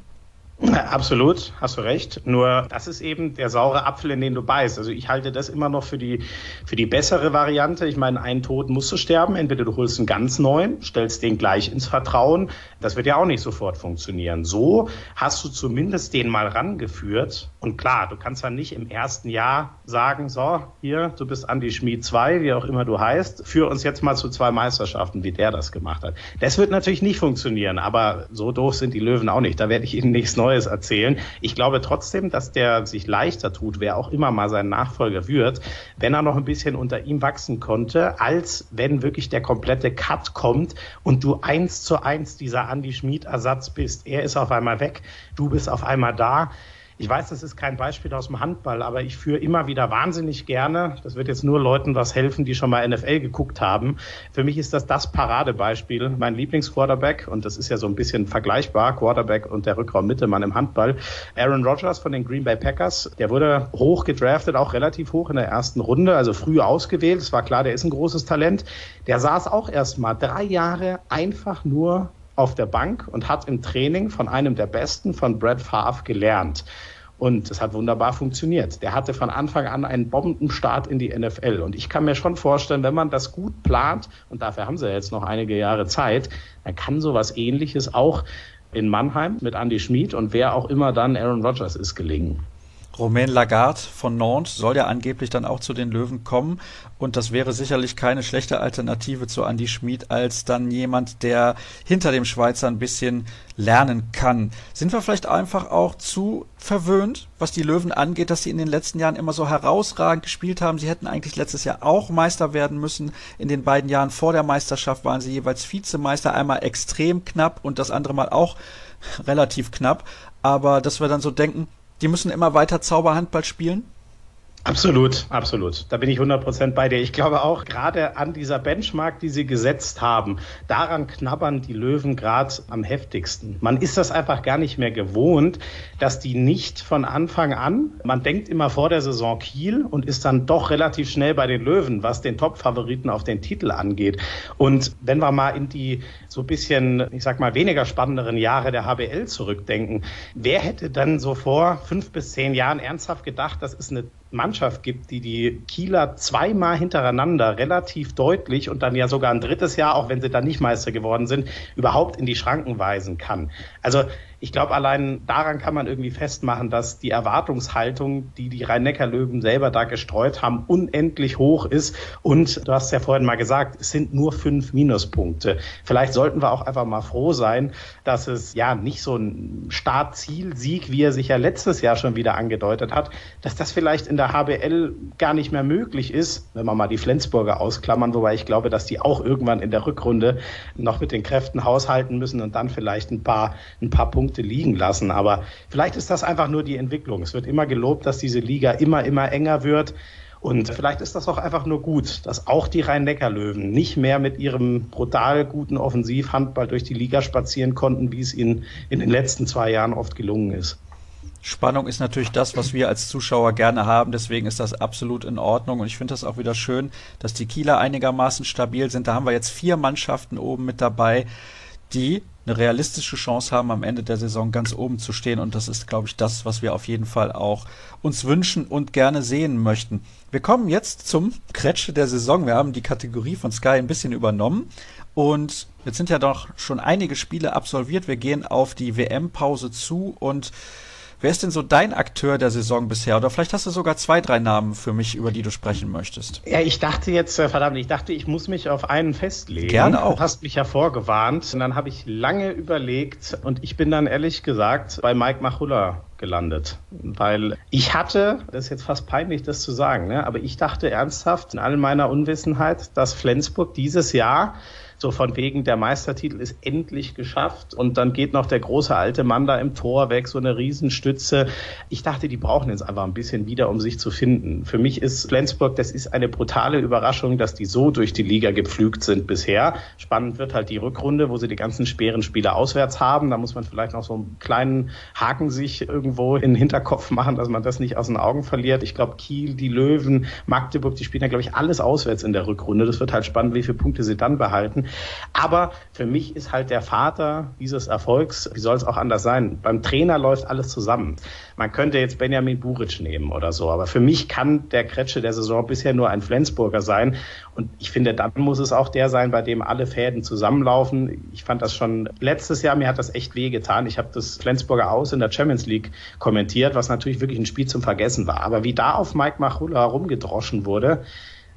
Speaker 3: Absolut, hast du recht. Nur das ist eben der saure Apfel, in den du beißt. Also ich halte das immer noch für die bessere Variante. Ich meine, einen Tod musst du sterben. Entweder du holst einen ganz neuen, stellst den gleich ins Vertrauen. Das wird ja auch nicht sofort funktionieren. So hast du zumindest den mal rangeführt. Und klar, du kannst dann nicht im ersten Jahr sagen, so, hier, du bist Andi Schmid 2, wie auch immer du heißt, führ uns jetzt mal zu 2 Meisterschaften, wie der das gemacht hat. Das wird natürlich nicht funktionieren, aber so doof sind die Löwen auch nicht. Da werde ich ihnen nichts Neues Neues erzählen. Ich glaube trotzdem, dass der sich leichter tut, wer auch immer mal sein Nachfolger wird, wenn er noch ein bisschen unter ihm wachsen konnte, als wenn wirklich der komplette Cut kommt und du 1:1 dieser Andi Schmid-Ersatz bist. Er ist auf einmal weg, du bist auf einmal da. Ich weiß, das ist kein Beispiel aus dem Handball, aber ich führe immer wieder wahnsinnig gerne, das wird jetzt nur Leuten was helfen, die schon mal NFL geguckt haben. Für mich ist das Paradebeispiel, mein Lieblingsquarterback, und das ist ja so ein bisschen vergleichbar, Quarterback und der Rückraum-Mittelmann im Handball. Aaron Rodgers von den Green Bay Packers, der wurde hoch gedraftet, auch relativ hoch in der ersten Runde, also früh ausgewählt. Es war klar, der ist ein großes Talent. Der saß auch erst mal 3 Jahre einfach nur auf der Bank und hat im Training von einem der Besten, von Brett Favre, gelernt. Und es hat wunderbar funktioniert. Der hatte von Anfang an einen Bombenstart in die NFL. Und ich kann mir schon vorstellen, wenn man das gut plant, und dafür haben sie jetzt noch einige Jahre Zeit, dann kann sowas Ähnliches auch in Mannheim mit Andi Schmid und wer auch immer dann Aaron Rodgers ist gelingen.
Speaker 1: Romain Lagarde von Nantes soll ja angeblich dann auch zu den Löwen kommen und das wäre sicherlich keine schlechte Alternative zu Andi Schmid als dann jemand, der hinter dem Schweizer ein bisschen lernen kann. Sind wir vielleicht einfach auch zu verwöhnt, was die Löwen angeht, dass sie in den letzten Jahren immer so herausragend gespielt haben? Sie hätten eigentlich letztes Jahr auch Meister werden müssen. In den beiden Jahren vor der Meisterschaft waren sie jeweils Vizemeister, einmal extrem knapp und das andere Mal auch relativ knapp. Aber dass wir dann so denken, die müssen immer weiter Zauberhandball spielen?
Speaker 3: Absolut, absolut. Da bin ich 100% bei dir. Ich glaube auch, gerade an dieser Benchmark, die sie gesetzt haben, daran knabbern die Löwen gerade am heftigsten. Man ist das einfach gar nicht mehr gewohnt, dass die nicht von Anfang an, man denkt immer vor der Saison Kiel und ist dann doch relativ schnell bei den Löwen, was den Top-Favoriten auf den Titel angeht. Und wenn wir mal in die so ein bisschen, ich sag mal, weniger spannenderen Jahre der HBL zurückdenken, wer hätte dann so vor 5 bis 10 Jahren ernsthaft gedacht, dass es eine Mannschaft gibt, die Kieler 2-mal hintereinander relativ deutlich und dann ja sogar ein 3. Jahr, auch wenn sie dann nicht Meister geworden sind, überhaupt in die Schranken weisen kann. Also ich glaube, allein daran kann man irgendwie festmachen, dass die Erwartungshaltung, die die Rhein-Neckar-Löwen selber da gestreut haben, unendlich hoch ist. Und du hast ja vorhin mal gesagt, es sind nur 5 Minuspunkte. Vielleicht sollten wir auch einfach mal froh sein, dass es ja nicht so ein Start-Ziel-Sieg, wie er sich ja letztes Jahr schon wieder angedeutet hat, dass das vielleicht in der HBL gar nicht mehr möglich ist, wenn wir mal die Flensburger ausklammern, wobei ich glaube, dass die auch irgendwann in der Rückrunde noch mit den Kräften haushalten müssen und dann vielleicht ein paar Punkte liegen lassen. Aber vielleicht ist das einfach nur die Entwicklung. Es wird immer gelobt, dass diese Liga immer enger wird. Und vielleicht ist das auch einfach nur gut, dass auch die Rhein-Neckar-Löwen nicht mehr mit ihrem brutal guten Offensivhandball durch die Liga spazieren konnten, wie es ihnen in den letzten 2 Jahren oft gelungen ist.
Speaker 1: Spannung ist natürlich das, was wir als Zuschauer gerne haben, deswegen ist das absolut in Ordnung und ich finde das auch wieder schön, dass die Kieler einigermaßen stabil sind. Da haben wir jetzt 4 Mannschaften oben mit dabei, die eine realistische Chance haben, am Ende der Saison ganz oben zu stehen und das ist, glaube ich, das, was wir auf jeden Fall auch uns wünschen und gerne sehen möchten. Wir kommen jetzt zum Kretsch der Saison. Wir haben die Kategorie von Sky ein bisschen übernommen und jetzt sind ja doch schon einige Spiele absolviert. Wir gehen auf die WM-Pause zu und wer ist denn so dein Akteur der Saison bisher? Oder vielleicht hast du sogar 2, 3 Namen für mich, über die du sprechen möchtest.
Speaker 3: Ja, ich dachte jetzt, ich muss mich auf einen festlegen.
Speaker 1: Gerne auch.
Speaker 3: Du hast mich ja vorgewarnt. Und dann habe ich lange überlegt und ich bin dann ehrlich gesagt bei Mike Machulla gelandet. Weil ich hatte, das ist jetzt fast peinlich, das zu sagen, ne? Aber ich dachte ernsthaft in all meiner Unwissenheit, dass Flensburg dieses Jahr so von wegen, der Meistertitel ist endlich geschafft und dann geht noch der große alte Mann da im Tor weg, so eine Riesenstütze. Ich dachte, die brauchen jetzt einfach ein bisschen wieder, um sich zu finden. Für mich ist Flensburg, das ist eine brutale Überraschung, dass die so durch die Liga gepflügt sind bisher. Spannend wird halt die Rückrunde, wo sie die ganzen schweren Spiele auswärts haben. Da muss man vielleicht noch so einen kleinen Haken sich irgendwo in den Hinterkopf machen, dass man das nicht aus den Augen verliert. Ich glaube, Kiel, die Löwen, Magdeburg, die spielen ja, glaube ich, alles auswärts in der Rückrunde. Das wird halt spannend, wie viele Punkte sie dann behalten. Aber für mich ist halt der Vater dieses Erfolgs, wie soll es auch anders sein, beim Trainer läuft alles zusammen. Man könnte jetzt Benjamin Buric nehmen oder so, aber für mich kann der Kretsche der Saison bisher nur ein Flensburger sein und ich finde, dann muss es auch der sein, bei dem alle Fäden zusammenlaufen. Ich fand das schon letztes Jahr, mir hat das echt wehgetan. Ich habe das Flensburger Aus in der Champions League kommentiert, was natürlich wirklich ein Spiel zum Vergessen war. Aber wie da auf Mike Machulla rumgedroschen wurde,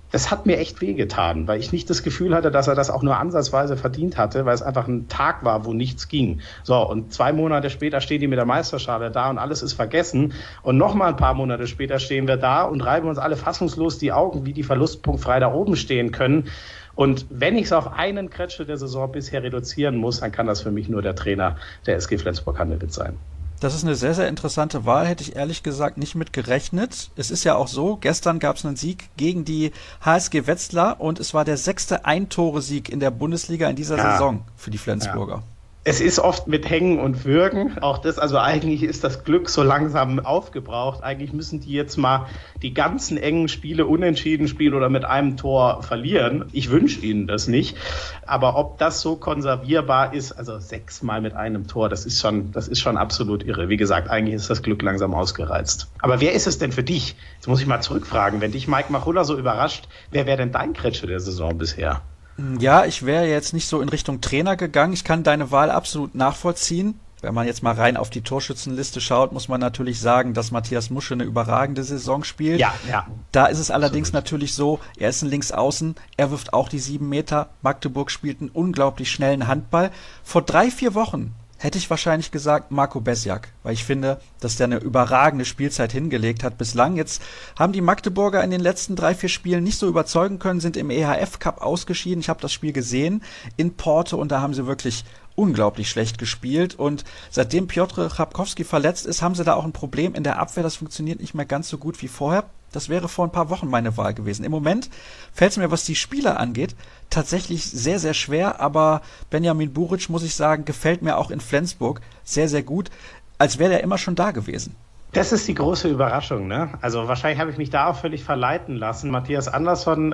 Speaker 3: Das hat mir echt wehgetan, weil ich nicht das Gefühl hatte, dass er das auch nur ansatzweise verdient hatte, weil es einfach ein Tag war, wo nichts ging. So, und 2 Monate später stehen die mit der Meisterschale da und alles ist vergessen. Und nochmal ein paar Monate später stehen wir da und reiben uns alle fassungslos die Augen, wie die verlustpunktfrei da oben stehen können. Und wenn ich es auf einen Kretsche der Saison bisher reduzieren muss, dann kann das für mich nur der Trainer der SG Flensburg-Handewitt sein.
Speaker 1: Das ist eine sehr, sehr interessante Wahl, hätte ich ehrlich gesagt nicht mit gerechnet. Es ist ja auch so, gestern gab es einen Sieg gegen die HSG Wetzlar und es war der 6. Eintore-Sieg in der Bundesliga in dieser Saison für die Flensburger.
Speaker 3: Ja. Es ist oft mit Hängen und Würgen. Auch das, also eigentlich ist das Glück so langsam aufgebraucht. Eigentlich müssen die jetzt mal die ganzen engen Spiele unentschieden spielen oder mit einem Tor verlieren. Ich wünsche ihnen das nicht. Aber ob das so konservierbar ist, also 6-mal mit einem Tor, das ist schon absolut irre. Wie gesagt, eigentlich ist das Glück langsam ausgereizt. Aber wer ist es denn für dich? Jetzt muss ich mal zurückfragen. Wenn dich Mike Machulla so überrascht, wer wäre denn dein Kretsche der Saison bisher?
Speaker 1: Ja, ich wäre jetzt nicht so in Richtung Trainer gegangen. Ich kann deine Wahl absolut nachvollziehen. Wenn man jetzt mal rein auf die Torschützenliste schaut, muss man natürlich sagen, dass Matthias Musche eine überragende Saison spielt.
Speaker 3: Ja.
Speaker 1: Da ist es allerdings natürlich so, er ist ein Linksaußen, er wirft auch die 7 Meter. Magdeburg spielt einen unglaublich schnellen Handball. Vor 3-4 Wochen hätte ich wahrscheinlich gesagt Marco Besjak, weil ich finde, dass der eine überragende Spielzeit hingelegt hat bislang. Jetzt haben die Magdeburger in den letzten 3-4 Spielen nicht so überzeugen können, sind im EHF Cup ausgeschieden. Ich habe das Spiel gesehen in Porto und da haben sie wirklich unglaublich schlecht gespielt und seitdem Piotr Chrapkowski verletzt ist, haben sie da auch ein Problem in der Abwehr. Das funktioniert nicht mehr ganz so gut wie vorher. Das wäre vor ein paar Wochen meine Wahl gewesen. Im Moment fällt es mir, was die Spieler angeht, tatsächlich sehr, sehr schwer, aber Benjamin Buric, muss ich sagen, gefällt mir auch in Flensburg sehr, sehr gut, als wäre er immer schon da gewesen.
Speaker 3: Das ist die große Überraschung, ne? Also wahrscheinlich habe ich mich da auch völlig verleiten lassen. Matthias Andersson,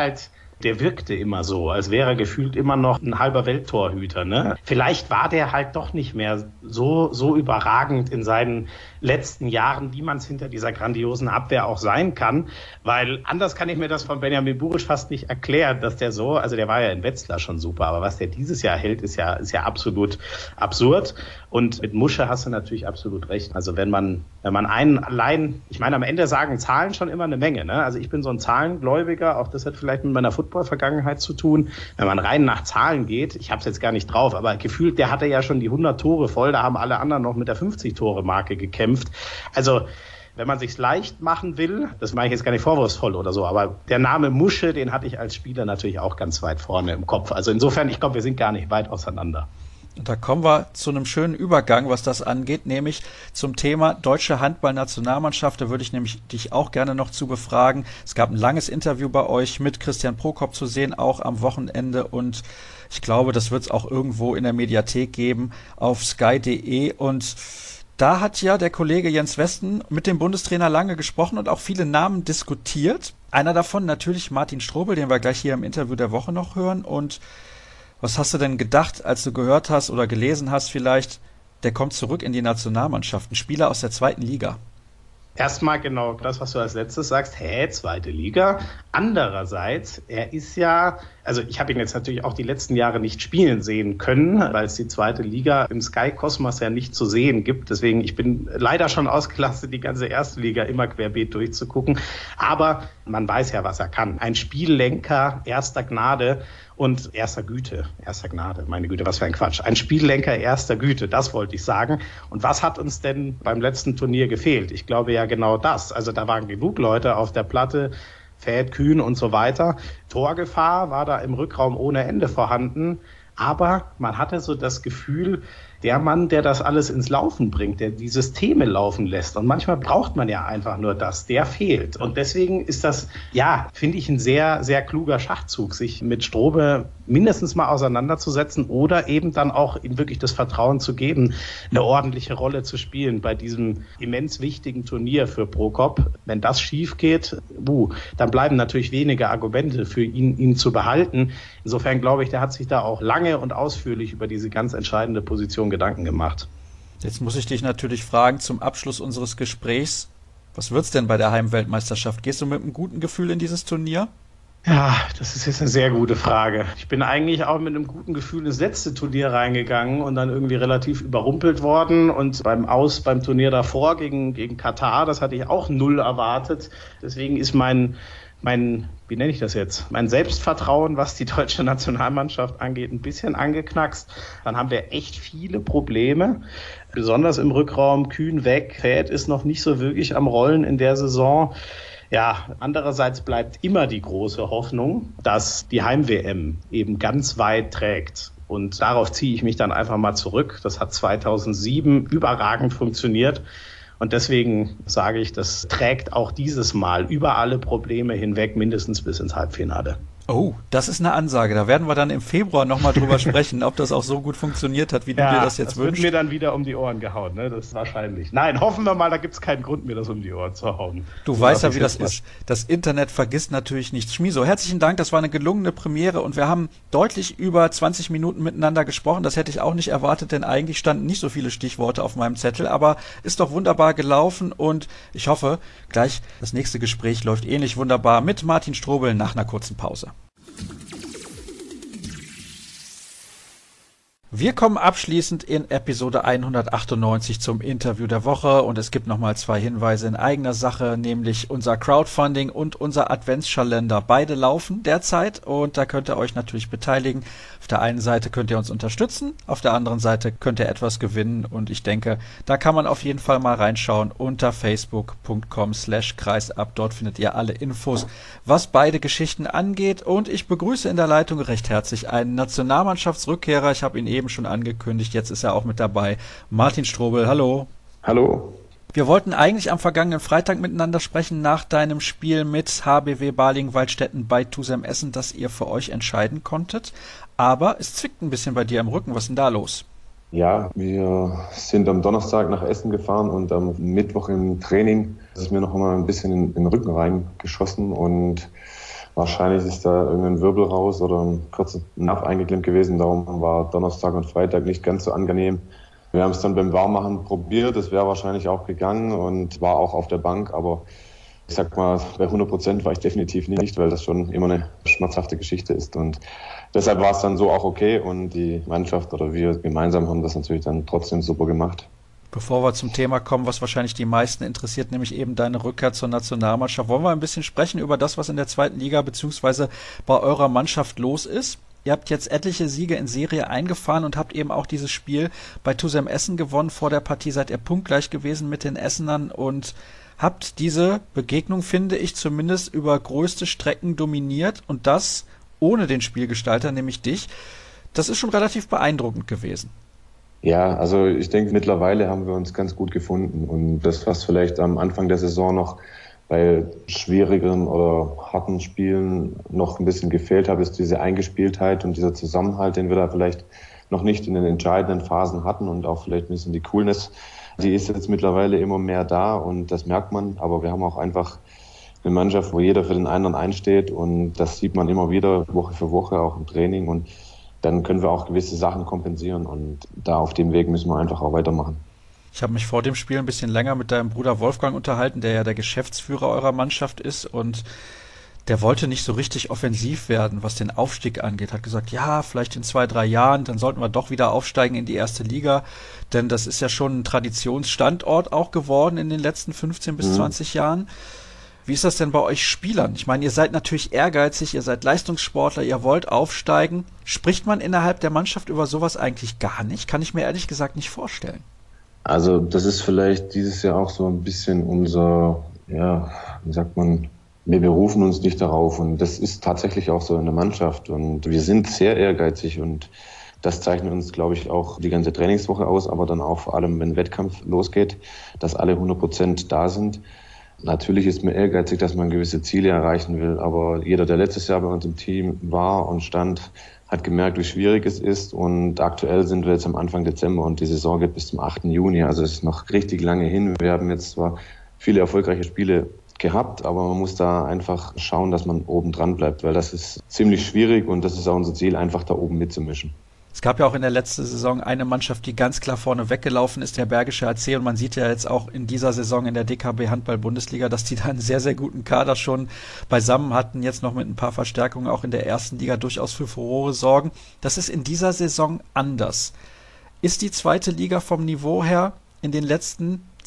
Speaker 3: der wirkte immer so, als wäre er gefühlt immer noch ein halber Welttorhüter, ne? Vielleicht war der halt doch nicht mehr so überragend in seinen letzten Jahren, wie man es hinter dieser grandiosen Abwehr auch sein kann, weil anders kann ich mir das von Benjamin Buric fast nicht erklären, dass der so, also der war ja in Wetzlar schon super, aber was der dieses Jahr hält, ist ja absolut absurd. Und mit Musche hast du natürlich absolut recht. Also wenn man einen allein, ich meine, am Ende sagen Zahlen schon immer eine Menge, ne? Also ich bin so ein Zahlengläubiger, auch das hat vielleicht mit meiner Football-Vergangenheit zu tun. Wenn man rein nach Zahlen geht, ich habe es jetzt gar nicht drauf, aber gefühlt, der hatte ja schon die 100 Tore voll, da haben alle anderen noch mit der 50-Tore-Marke gekämpft. Also wenn man sich's leicht machen will, das mache ich jetzt gar nicht vorwurfsvoll oder so, aber der Name Musche, den hatte ich als Spieler natürlich auch ganz weit vorne im Kopf. Also insofern, ich glaube, wir sind gar nicht weit auseinander.
Speaker 1: Und da kommen wir zu einem schönen Übergang, was das angeht, nämlich zum Thema deutsche Handballnationalmannschaft. Da würde ich nämlich dich auch gerne noch zu befragen. Es gab ein langes Interview bei euch mit Christian Prokop zu sehen, auch am Wochenende. Und ich glaube, das wird es auch irgendwo in der Mediathek geben auf sky.de. Und da hat ja der Kollege Jens Westen mit dem Bundestrainer lange gesprochen und auch viele Namen diskutiert. Einer davon natürlich Martin Strobel, den wir gleich hier im Interview der Woche noch hören. Und was hast du denn gedacht, als du gehört hast oder gelesen hast vielleicht, der kommt zurück in die Nationalmannschaft, ein Spieler aus der 2. Liga?
Speaker 3: Erstmal genau das, was du als letztes sagst, 2. Liga. Andererseits, er ist ja, also ich habe ihn jetzt natürlich auch die letzten Jahre nicht spielen sehen können, weil es die 2. Liga im Sky-Kosmos ja nicht zu sehen gibt. Deswegen, ich bin leider schon ausgelastet, die ganze 1. Liga immer querbeet durchzugucken. Aber man weiß ja, was er kann. Ein Spiellenker erster Gnade und erster Güte. Erster Gnade, meine Güte, was für ein Quatsch. Ein Spiellenker erster Güte, das wollte ich sagen. Und was hat uns denn beim letzten Turnier gefehlt? Ich glaube ja genau das. Also da waren genug Leute auf der Platte, Fäd, Kühn und so weiter. Torgefahr war da im Rückraum ohne Ende vorhanden. Aber man hatte so das Gefühl, der Mann, der das alles ins Laufen bringt, der die Systeme laufen lässt. Und manchmal braucht man ja einfach nur das, der fehlt. Und deswegen ist das, ja, finde ich, ein sehr, sehr kluger Schachzug, sich mit Strobe mindestens mal auseinanderzusetzen oder eben dann auch ihm wirklich das Vertrauen zu geben, eine ordentliche Rolle zu spielen bei diesem immens wichtigen Turnier für Prokop. Wenn das schief geht, dann bleiben natürlich wenige Argumente für ihn zu behalten. Insofern glaube ich, der hat sich da auch lange und ausführlich über diese ganz entscheidende Position Gedanken gemacht.
Speaker 1: Jetzt muss ich dich natürlich fragen, zum Abschluss unseres Gesprächs, was wird's denn bei der Heimweltmeisterschaft? Gehst du mit einem guten Gefühl in dieses Turnier?
Speaker 3: Ja, das ist jetzt eine sehr gute Frage. Ich bin eigentlich auch mit einem guten Gefühl ins letzte Turnier reingegangen und dann irgendwie relativ überrumpelt worden. Und beim Turnier davor gegen Katar, das hatte ich auch 0 erwartet. Deswegen ist mein wie nenne ich das jetzt? Mein Selbstvertrauen, was die deutsche Nationalmannschaft angeht, ein bisschen angeknackst. Dann haben wir echt viele Probleme, besonders im Rückraum. Kühn weg, Fäth ist noch nicht so wirklich am Rollen in der Saison. Ja, andererseits bleibt immer die große Hoffnung, dass die Heim-WM eben ganz weit trägt. Und darauf ziehe ich mich dann einfach mal zurück. Das hat 2007 überragend funktioniert. Und deswegen sage ich, das trägt auch dieses Mal über alle Probleme hinweg mindestens bis ins Halbfinale.
Speaker 1: Oh, das ist eine Ansage. Da werden wir dann im Februar nochmal drüber sprechen, ob das auch so gut funktioniert hat, wie du dir das jetzt wünschst.
Speaker 3: Das wird mir dann wieder um die Ohren gehauen, ne? Das ist wahrscheinlich. Nein, hoffen wir mal, da gibt es keinen Grund, mir das um die Ohren zu hauen.
Speaker 1: Du weißt ja, wie das ist. Das Internet vergisst natürlich nichts. Schmieso, herzlichen Dank, das war eine gelungene Premiere und wir haben deutlich über 20 Minuten miteinander gesprochen. Das hätte ich auch nicht erwartet, denn eigentlich standen nicht so viele Stichworte auf meinem Zettel, aber ist doch wunderbar gelaufen und ich hoffe, gleich das nächste Gespräch läuft ähnlich wunderbar mit Martin Strobel nach einer kurzen Pause. Wir kommen abschließend in Episode 198 zum Interview der Woche und es gibt nochmal 2 Hinweise in eigener Sache, nämlich unser Crowdfunding und unser Adventskalender. Beide laufen derzeit und da könnt ihr euch natürlich beteiligen. Auf der einen Seite könnt ihr uns unterstützen, auf der anderen Seite könnt ihr etwas gewinnen und ich denke, da kann man auf jeden Fall mal reinschauen unter facebook.com/kreisab. Dort findet ihr alle Infos, was beide Geschichten angeht und ich begrüße in der Leitung recht herzlich einen Nationalmannschaftsrückkehrer. Ich habe ihn eben schon angekündigt, jetzt ist er auch mit dabei. Martin Strobel, hallo.
Speaker 4: Hallo.
Speaker 1: Wir wollten eigentlich am vergangenen Freitag miteinander sprechen, nach deinem Spiel mit HBW Balingen-Waldstätten bei Tusem Essen, das ihr für euch entscheiden konntet. Aber es zwickt ein bisschen bei dir im Rücken. Was ist denn da los?
Speaker 4: Ja, wir sind am Donnerstag nach Essen gefahren und am Mittwoch im Training ist mir noch mal ein bisschen in den Rücken reingeschossen und wahrscheinlich ist da irgendein Wirbel raus oder ein kurzer Nerv eingeklemmt gewesen. Darum war Donnerstag und Freitag nicht ganz so angenehm. Wir haben es dann beim Warmmachen probiert. Das wäre wahrscheinlich auch gegangen und war auch auf der Bank. Aber ich sag mal, bei 100% war ich definitiv nicht, weil das schon immer eine schmerzhafte Geschichte ist. Und deshalb war es dann so auch okay. Und die Mannschaft oder wir gemeinsam haben das natürlich dann trotzdem super gemacht.
Speaker 1: Bevor wir zum Thema kommen, was wahrscheinlich die meisten interessiert, nämlich eben deine Rückkehr zur Nationalmannschaft, wollen wir ein bisschen sprechen über das, was in der zweiten Liga bzw. bei eurer Mannschaft los ist. Ihr habt jetzt etliche Siege in Serie eingefahren und habt eben auch dieses Spiel bei Tusem Essen gewonnen. Vor der Partie seid ihr punktgleich gewesen mit den Essenern und habt diese Begegnung, finde ich, zumindest über größte Strecken dominiert und das ohne den Spielgestalter, nämlich dich. Das ist schon relativ beeindruckend gewesen.
Speaker 4: Ja, also ich denke, mittlerweile haben wir uns ganz gut gefunden und das, was vielleicht am Anfang der Saison noch bei schwierigeren oder harten Spielen noch ein bisschen gefehlt hat, ist diese Eingespieltheit und dieser Zusammenhalt, den wir da vielleicht noch nicht in den entscheidenden Phasen hatten und auch vielleicht ein bisschen die Coolness, die ist jetzt mittlerweile immer mehr da und das merkt man, aber wir haben auch einfach eine Mannschaft, wo jeder für den anderen einsteht und das sieht man immer wieder Woche für Woche auch im Training und dann können wir auch gewisse Sachen kompensieren und da auf dem Weg müssen wir einfach auch weitermachen.
Speaker 1: Ich habe mich vor dem Spiel ein bisschen länger mit deinem Bruder Wolfgang unterhalten, der ja der Geschäftsführer eurer Mannschaft ist und der wollte nicht so richtig offensiv werden, was den Aufstieg angeht. Hat gesagt, ja, vielleicht in 2-3 Jahren, dann sollten wir doch wieder aufsteigen in die erste Liga, denn das ist ja schon ein Traditionsstandort auch geworden in den letzten 15 bis 20 Jahren. Wie ist das denn bei euch Spielern? Ich meine, ihr seid natürlich ehrgeizig, ihr seid Leistungssportler, ihr wollt aufsteigen. Spricht man innerhalb der Mannschaft über sowas eigentlich gar nicht? Kann ich mir ehrlich gesagt nicht vorstellen.
Speaker 4: Also das ist vielleicht dieses Jahr auch so ein bisschen unser, ja, wie sagt man, wir berufen uns nicht darauf und das ist tatsächlich auch so in der Mannschaft und wir sind sehr ehrgeizig und das zeichnet uns, glaube ich, auch die ganze Trainingswoche aus, aber dann auch vor allem, wenn Wettkampf losgeht, dass alle 100% da sind. Natürlich ist man ehrgeizig, dass man gewisse Ziele erreichen will, aber jeder, der letztes Jahr bei uns im Team war und stand, hat gemerkt, wie schwierig es ist und aktuell sind wir jetzt am Anfang Dezember und die Saison geht bis zum 8. Juni, also es ist noch richtig lange hin. Wir haben jetzt zwar viele erfolgreiche Spiele gehabt, aber man muss da einfach schauen, dass man oben dran bleibt, weil das ist ziemlich schwierig und das ist auch unser Ziel, einfach da oben mitzumischen.
Speaker 1: Es gab ja auch in der letzten Saison eine Mannschaft, die ganz klar vorne weggelaufen ist, der Bergische AC. Und man sieht ja jetzt auch in dieser Saison in der DKB Handball-Bundesliga, dass die da einen sehr, sehr guten Kader schon beisammen hatten. Jetzt noch mit ein paar Verstärkungen auch in der ersten Liga durchaus für Furore sorgen. Das ist in dieser Saison anders. Ist die zweite Liga vom Niveau her in den letzten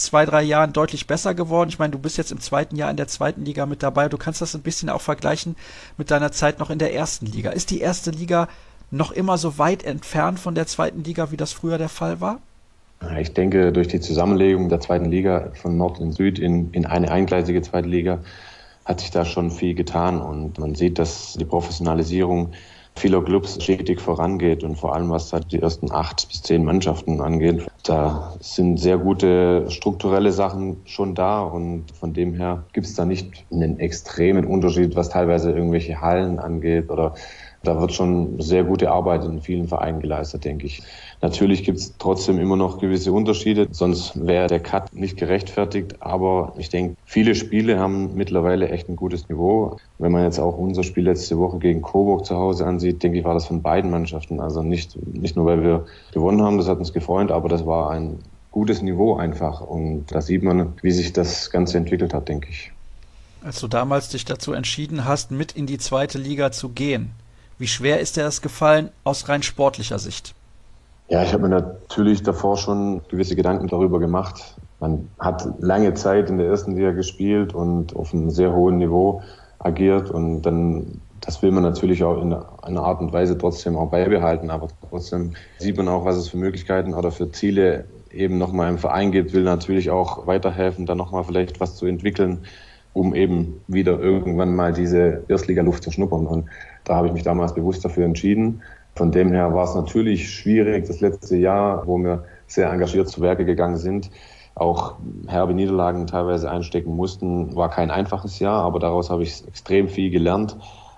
Speaker 1: 2-3 Jahren deutlich besser geworden? Ich meine, du bist jetzt im 2. Jahr in der 2. Liga mit dabei. Du kannst das ein bisschen auch vergleichen mit deiner Zeit noch in der 1. Liga. Ist die 1. Liga noch immer so weit entfernt von der 2. Liga, wie das früher der Fall war?
Speaker 4: Ich denke, durch die Zusammenlegung der 2. Liga von Nord und Süd in eine eingleisige 2. Liga hat sich da schon viel getan. Und man sieht, dass die Professionalisierung vieler Clubs stetig vorangeht und vor allem was halt die ersten 8 bis 10 Mannschaften angeht. Da sind sehr gute strukturelle Sachen schon da und von dem her gibt es da nicht einen extremen Unterschied, was teilweise irgendwelche Hallen angeht oder da wird schon sehr gute Arbeit in vielen Vereinen geleistet, denke ich. Natürlich gibt es trotzdem immer noch gewisse Unterschiede, sonst wäre der Cut nicht gerechtfertigt. Aber ich denke, viele Spiele haben mittlerweile echt ein gutes Niveau. Wenn man jetzt auch unser Spiel letzte Woche gegen Coburg zu Hause ansieht, denke ich, war das von beiden Mannschaften. Also nicht nur, weil wir gewonnen haben, das hat uns gefreut, aber das war ein gutes Niveau einfach. Und da sieht man, wie sich das Ganze entwickelt hat, denke ich.
Speaker 1: Als du damals dich dazu entschieden hast, mit in die 2. Liga zu gehen, wie schwer ist dir das gefallen aus rein sportlicher Sicht?
Speaker 4: Ja, ich habe mir natürlich davor schon gewisse Gedanken darüber gemacht. Man hat lange Zeit in der 1. Liga gespielt und auf einem sehr hohen Niveau agiert und dann, das will man natürlich auch in einer Art und Weise trotzdem auch beibehalten, aber trotzdem sieht man auch, was es für Möglichkeiten oder für Ziele eben nochmal im Verein gibt, will natürlich auch weiterhelfen, dann nochmal vielleicht was zu entwickeln, um eben wieder irgendwann mal diese Erstligaluft zu schnuppern. Und da habe ich mich damals bewusst dafür entschieden. Von dem her war es natürlich schwierig, das letzte Jahr, wo wir sehr engagiert zu Werke gegangen sind, auch herbe Niederlagen teilweise einstecken mussten, war kein einfaches Jahr, aber daraus habe ich extrem viel gelernt.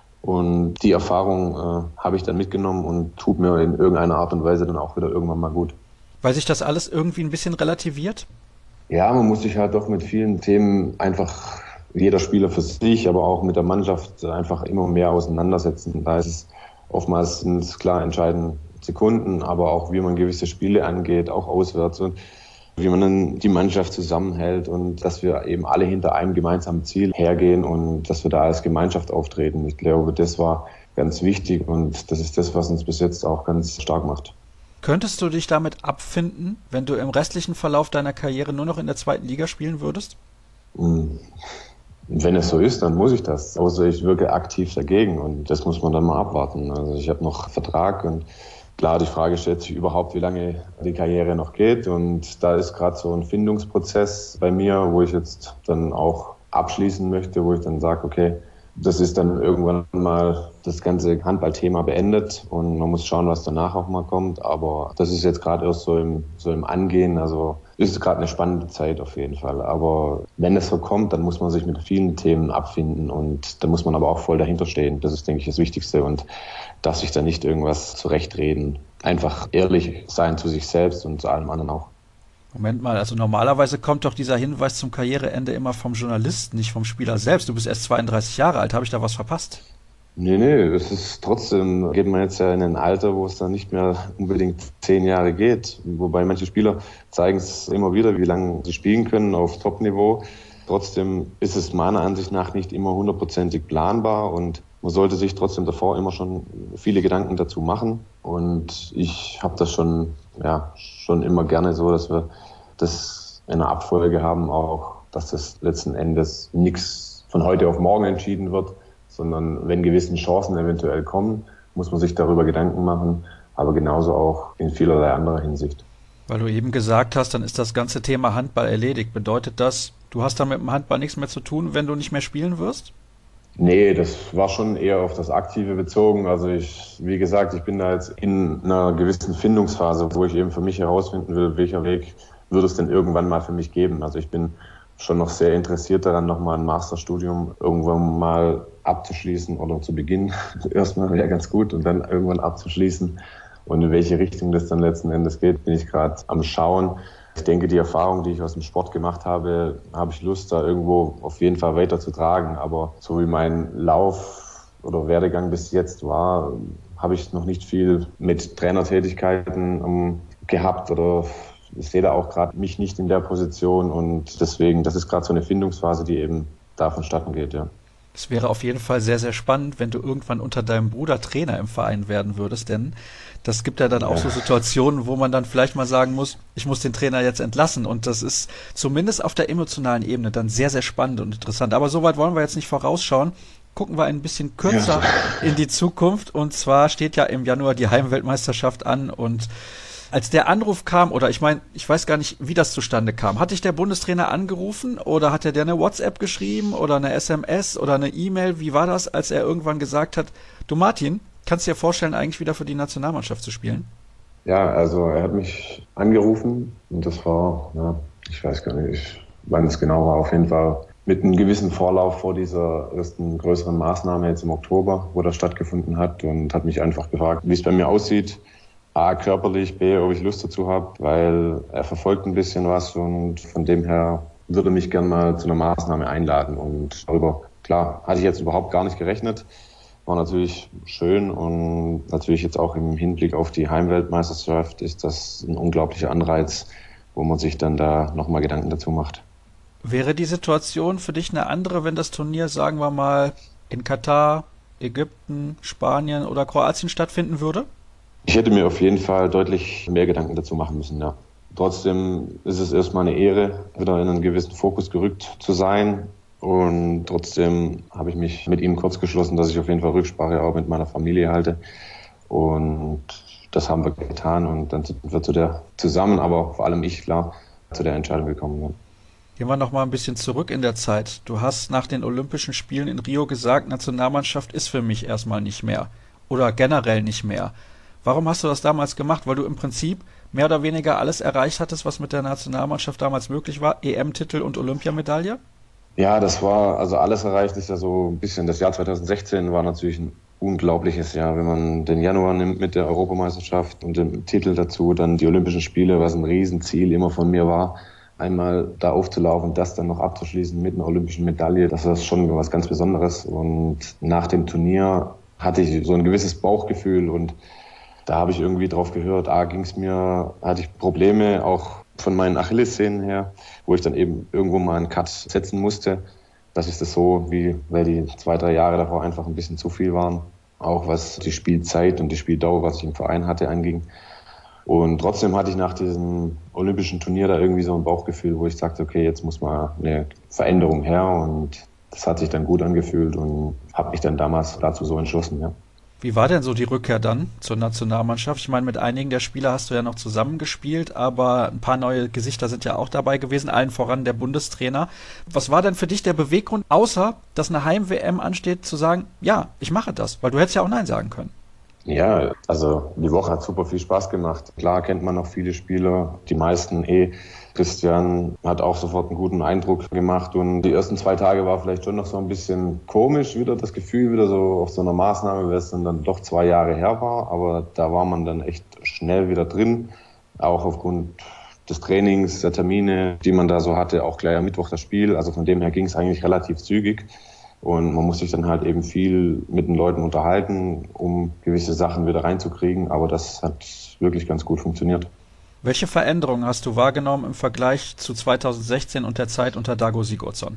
Speaker 4: Und die Erfahrung habe ich dann mitgenommen und tut mir in irgendeiner Art und Weise dann auch wieder irgendwann mal gut.
Speaker 1: Weil sich das alles irgendwie ein bisschen relativiert?
Speaker 4: Ja, man muss sich halt doch mit vielen Themen einfach, jeder Spieler für sich, aber auch mit der Mannschaft einfach immer mehr auseinandersetzen. Da ist es oftmals sind es klar entscheidende Sekunden, aber auch wie man gewisse Spiele angeht, auch auswärts und wie man dann die Mannschaft zusammenhält und dass wir eben alle hinter einem gemeinsamen Ziel hergehen und dass wir da als Gemeinschaft auftreten. Ich glaube, das war ganz wichtig und das ist das, was uns bis jetzt auch ganz stark macht.
Speaker 1: Könntest du dich damit abfinden, wenn du im restlichen Verlauf deiner Karriere nur noch in der 2. Liga spielen würdest?
Speaker 4: Wenn es so ist, dann muss ich das. Außer ich wirke aktiv dagegen und das muss man dann mal abwarten. Also ich habe noch Vertrag und klar, die Frage stellt sich überhaupt, wie lange die Karriere noch geht und da ist gerade so ein Findungsprozess bei mir, wo ich jetzt dann auch abschließen möchte, wo ich dann sage, okay, das ist dann irgendwann mal das ganze Handballthema beendet und man muss schauen, was danach auch mal kommt. Aber das ist jetzt gerade erst so im Angehen. Also ist gerade eine spannende Zeit auf jeden Fall. Aber wenn es so kommt, dann muss man sich mit vielen Themen abfinden und da muss man aber auch voll dahinter stehen. Das ist, denke ich, das Wichtigste und darf sich da nicht irgendwas zurechtreden. Einfach ehrlich sein zu sich selbst und zu allem anderen auch.
Speaker 1: Moment mal, also normalerweise kommt doch dieser Hinweis zum Karriereende immer vom Journalisten, nicht vom Spieler selbst. Du bist erst 32 Jahre alt, habe ich da was verpasst?
Speaker 4: Nee, es ist trotzdem, geht man jetzt ja in ein Alter, wo es dann nicht mehr unbedingt 10 Jahre geht. Wobei manche Spieler zeigen es immer wieder, wie lange sie spielen können auf Top-Niveau. Trotzdem ist es meiner Ansicht nach nicht immer 100%ig planbar und man sollte sich trotzdem davor immer schon viele Gedanken dazu machen. Und ich habe das schon immer gerne so, dass wir das in einer Abfolge haben, auch dass das letzten Endes nichts von heute auf morgen entschieden wird, sondern wenn gewisse Chancen eventuell kommen, muss man sich darüber Gedanken machen, aber genauso auch in vielerlei anderer Hinsicht.
Speaker 1: Weil du eben gesagt hast, dann ist das ganze Thema Handball erledigt. Bedeutet das, du hast dann mit dem Handball nichts mehr zu tun, wenn du nicht mehr spielen wirst?
Speaker 4: Nee, das war schon eher auf das Aktive bezogen. Also wie gesagt, ich bin da jetzt in einer gewissen Findungsphase, wo ich eben für mich herausfinden will, welcher Weg würde es denn irgendwann mal für mich geben. Also ich bin schon noch sehr interessiert daran, nochmal ein Masterstudium irgendwann mal abzuschließen oder zu beginnen. Erstmal wäre ganz gut und dann irgendwann abzuschließen. Und in welche Richtung das dann letzten Endes geht, bin ich gerade am Schauen. Ich denke, die Erfahrung, die ich aus dem Sport gemacht habe, habe ich Lust, da irgendwo auf jeden Fall weiter zu tragen. Aber so wie mein Lauf oder Werdegang bis jetzt war, habe ich noch nicht viel mit Trainertätigkeiten gehabt oder ich sehe da auch gerade mich nicht in der Position und deswegen, das ist gerade so eine Findungsphase, die eben da vonstatten geht, ja.
Speaker 1: Es wäre auf jeden Fall sehr, sehr spannend, wenn du irgendwann unter deinem Bruder Trainer im Verein werden würdest, denn das gibt ja dann auch so Situationen, wo man dann vielleicht mal sagen muss, ich muss den Trainer jetzt entlassen, und das ist zumindest auf der emotionalen Ebene dann sehr, sehr spannend und interessant. Aber soweit wollen wir jetzt nicht vorausschauen. Gucken wir ein bisschen kürzer in die Zukunft, und zwar steht ja im Januar die Heimweltmeisterschaft an, und als der Anruf kam, oder ich weiß gar nicht, wie das zustande kam. Hat dich der Bundestrainer angerufen oder hat er dir eine WhatsApp geschrieben oder eine SMS oder eine E-Mail? Wie war das, als er irgendwann gesagt hat, du Martin, kannst du dir vorstellen, eigentlich wieder für die Nationalmannschaft zu spielen?
Speaker 4: Ja, also er hat mich angerufen und das war, ich weiß gar nicht, wann es genau war, auf jeden Fall mit einem gewissen Vorlauf vor dieser ersten größeren Maßnahme jetzt im Oktober, wo das stattgefunden hat, und hat mich einfach gefragt, wie es bei mir aussieht. A, körperlich, B, ob ich Lust dazu habe, weil er verfolgt ein bisschen was, und von dem her würde mich gerne mal zu einer Maßnahme einladen. Und darüber, klar, hatte ich jetzt überhaupt gar nicht gerechnet. War natürlich schön, und natürlich jetzt auch im Hinblick auf die Heimweltmeisterschaft ist das ein unglaublicher Anreiz, wo man sich dann da nochmal Gedanken dazu macht.
Speaker 1: Wäre die Situation für dich eine andere, wenn das Turnier, sagen wir mal, in Katar, Ägypten, Spanien oder Kroatien stattfinden würde?
Speaker 4: Ich hätte mir auf jeden Fall deutlich mehr Gedanken dazu machen müssen, ja. Trotzdem ist es erstmal eine Ehre, wieder in einen gewissen Fokus gerückt zu sein. Und trotzdem habe ich mich mit ihm kurz geschlossen, dass ich auf jeden Fall Rücksprache auch mit meiner Familie halte. Und das haben wir getan, und dann sind wir zusammen, aber vor allem ich, klar, zu der Entscheidung gekommen. Ja.
Speaker 1: Gehen wir noch mal ein bisschen zurück in der Zeit. Du hast nach den Olympischen Spielen in Rio gesagt, Nationalmannschaft ist für mich erstmal nicht mehr oder generell nicht mehr. Warum hast du das damals gemacht? Weil du im Prinzip mehr oder weniger alles erreicht hattest, was mit der Nationalmannschaft damals möglich war? EM-Titel und Olympiamedaille?
Speaker 4: Ja, das war, also alles erreicht ist ja so ein bisschen, das Jahr 2016 war natürlich ein unglaubliches Jahr, wenn man den Januar nimmt mit der Europameisterschaft und dem Titel dazu, dann die Olympischen Spiele, was ein Riesenziel immer von mir war, einmal da aufzulaufen, das dann noch abzuschließen mit einer olympischen Medaille, das ist schon was ganz Besonderes. Und nach dem Turnier hatte ich so ein gewisses Bauchgefühl, und da habe ich irgendwie drauf gehört, hatte ich Probleme, auch von meinen Achillessehnen her, wo ich dann eben irgendwo mal einen Cut setzen musste. Das ist das so, weil die 2-3 Jahre davor einfach ein bisschen zu viel waren. Auch was die Spielzeit und die Spieldauer, was ich im Verein hatte, anging. Und trotzdem hatte ich nach diesem olympischen Turnier da irgendwie so ein Bauchgefühl, wo ich sagte, okay, jetzt muss mal eine Veränderung her. Und das hat sich dann gut angefühlt und habe mich dann damals dazu so entschlossen, ja.
Speaker 1: Wie war denn so die Rückkehr dann zur Nationalmannschaft? Ich meine, mit einigen der Spieler hast du ja noch zusammengespielt, aber ein paar neue Gesichter sind ja auch dabei gewesen, allen voran der Bundestrainer. Was war denn für dich der Beweggrund, außer dass eine Heim-WM ansteht, zu sagen, ja, ich mache das? Weil du hättest ja auch Nein sagen können.
Speaker 4: Ja, also die Woche hat super viel Spaß gemacht. Klar kennt man noch viele Spieler, die meisten Christian hat auch sofort einen guten Eindruck gemacht, und die ersten 2 Tage war vielleicht schon noch so ein bisschen komisch, wieder das Gefühl, wieder so auf so einer Maßnahme, weil es dann doch 2 Jahre her war, aber da war man dann echt schnell wieder drin, auch aufgrund des Trainings, der Termine, die man da so hatte, auch gleich am Mittwoch das Spiel, also von dem her ging es eigentlich relativ zügig. Und man muss sich dann halt eben viel mit den Leuten unterhalten, um gewisse Sachen wieder reinzukriegen. Aber das hat wirklich ganz gut funktioniert.
Speaker 1: Welche Veränderungen hast du wahrgenommen im Vergleich zu 2016 und der Zeit unter Dago Sigurdsson?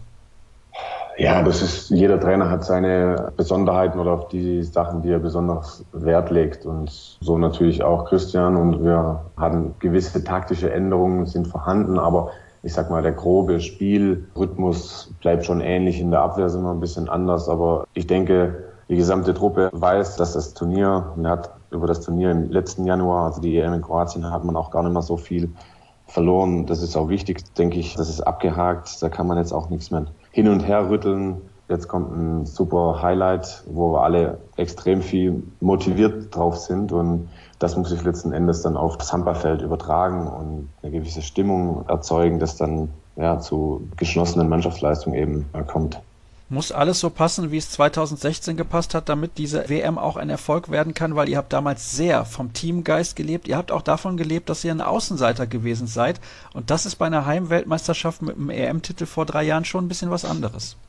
Speaker 4: Ja, jeder Trainer hat seine Besonderheiten oder auf die Sachen, die er besonders Wert legt. Und so natürlich auch Christian. Und wir hatten gewisse taktische Änderungen, sind vorhanden, aber ich sag mal, der grobe Spielrhythmus bleibt schon ähnlich. In der Abwehr sind wir ein bisschen anders, aber ich denke, die gesamte Truppe weiß, dass das Turnier, über das Turnier im letzten Januar, also die EM in Kroatien, hat man auch gar nicht mehr so viel verloren. Das ist auch wichtig, denke ich. Das ist abgehakt, da kann man jetzt auch nichts mehr hin und her rütteln. Jetzt kommt ein super Highlight, wo wir alle extrem viel motiviert drauf sind, und das muss sich letzten Endes dann auf das Handballfeld übertragen und eine gewisse Stimmung erzeugen, das dann zu geschlossenen Mannschaftsleistungen eben kommt.
Speaker 1: Muss alles so passen, wie es 2016 gepasst hat, damit diese WM auch ein Erfolg werden kann, weil ihr habt damals sehr vom Teamgeist gelebt. Ihr habt auch davon gelebt, dass ihr ein Außenseiter gewesen seid, und das ist bei einer Heimweltmeisterschaft mit einem EM-Titel vor 3 Jahren schon ein bisschen was anderes.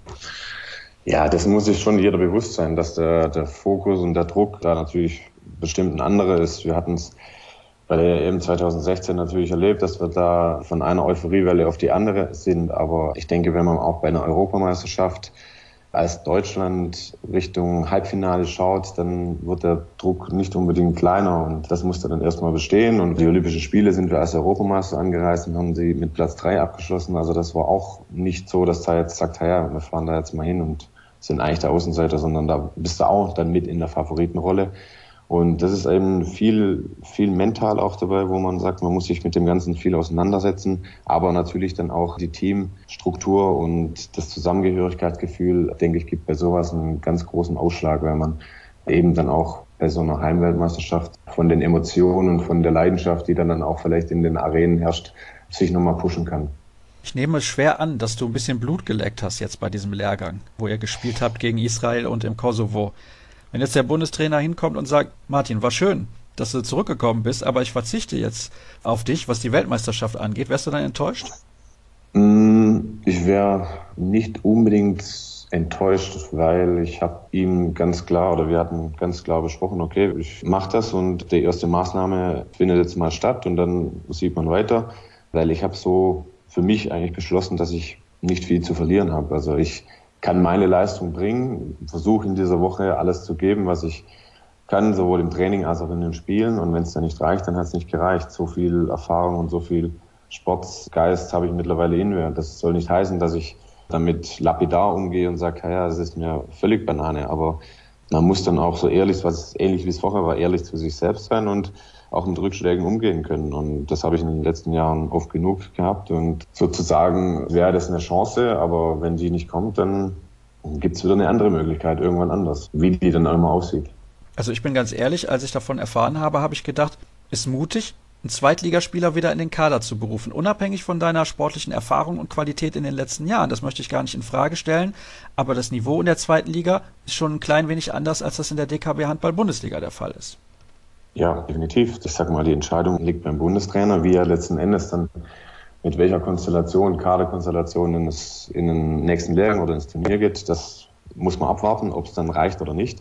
Speaker 4: Ja, das muss sich schon jeder bewusst sein, dass der Fokus und der Druck da natürlich bestimmt ein anderer ist. Wir hatten es bei der EM 2016 natürlich erlebt, dass wir da von einer Euphoriewelle auf die andere sind. Aber ich denke, wenn man auch bei einer Europameisterschaft als Deutschland Richtung Halbfinale schaut, dann wird der Druck nicht unbedingt kleiner und das musste dann erstmal bestehen. Und die Olympischen Spiele sind wir als Europameister angereist und haben sie mit Platz 3 abgeschlossen. Also das war auch nicht so, dass da jetzt sagt, ja, wir fahren da jetzt mal hin und sind eigentlich der Außenseiter, sondern da bist du auch dann mit in der Favoritenrolle. Und das ist eben viel mental auch dabei, wo man sagt, man muss sich mit dem Ganzen viel auseinandersetzen, aber natürlich dann auch die Teamstruktur und das Zusammengehörigkeitsgefühl, denke ich, gibt bei sowas einen ganz großen Ausschlag, weil man eben dann auch bei so einer Heimweltmeisterschaft von den Emotionen und von der Leidenschaft, die dann auch vielleicht in den Arenen herrscht, sich nochmal pushen kann.
Speaker 1: Ich nehme es schwer an, dass du ein bisschen Blut geleckt hast jetzt bei diesem Lehrgang, wo ihr gespielt habt gegen Israel und im Kosovo. Wenn jetzt der Bundestrainer hinkommt und sagt, Martin, war schön, dass du zurückgekommen bist, aber ich verzichte jetzt auf dich, was die Weltmeisterschaft angeht, wärst du dann enttäuscht?
Speaker 4: Ich wäre nicht unbedingt enttäuscht, weil ich habe ihm ganz klar, oder wir hatten ganz klar besprochen, okay, ich mache das und die erste Maßnahme findet jetzt mal statt und dann sieht man weiter, weil ich habe so für mich eigentlich beschlossen, dass ich nicht viel zu verlieren habe. Also ich kann meine Leistung bringen, versuche in dieser Woche alles zu geben, was ich kann, sowohl im Training als auch in den Spielen. Und wenn es dann nicht reicht, dann hat es nicht gereicht. So viel Erfahrung und so viel Sportgeist habe ich mittlerweile in mir. Das soll nicht heißen, dass ich damit lapidar umgehe und sage, ja, das ist mir völlig Banane. Aber man muss dann auch so ehrlich, was ähnlich wie es vorher war, ehrlich zu sich selbst sein und auch mit Rückschlägen umgehen können. Und das habe ich in den letzten Jahren oft genug gehabt. Und sozusagen wäre das eine Chance, aber wenn die nicht kommt, dann gibt es wieder eine andere Möglichkeit, irgendwann anders, wie die dann auch immer aussieht.
Speaker 1: Also ich bin ganz ehrlich, als ich davon erfahren habe, habe ich gedacht, ist mutig, einen Zweitligaspieler wieder in den Kader zu berufen, unabhängig von deiner sportlichen Erfahrung und Qualität in den letzten Jahren. Das möchte ich gar nicht in Frage stellen, aber das Niveau in der zweiten Liga ist schon ein klein wenig anders, als das in der DKB Handball-Bundesliga der Fall ist.
Speaker 4: Ja, definitiv. Ich sag mal, die Entscheidung liegt beim Bundestrainer, wie er letzten Endes dann mit welcher Konstellation, Kaderkonstellation in den nächsten Lehrgang oder ins Turnier geht. Das muss man abwarten, ob es dann reicht oder nicht.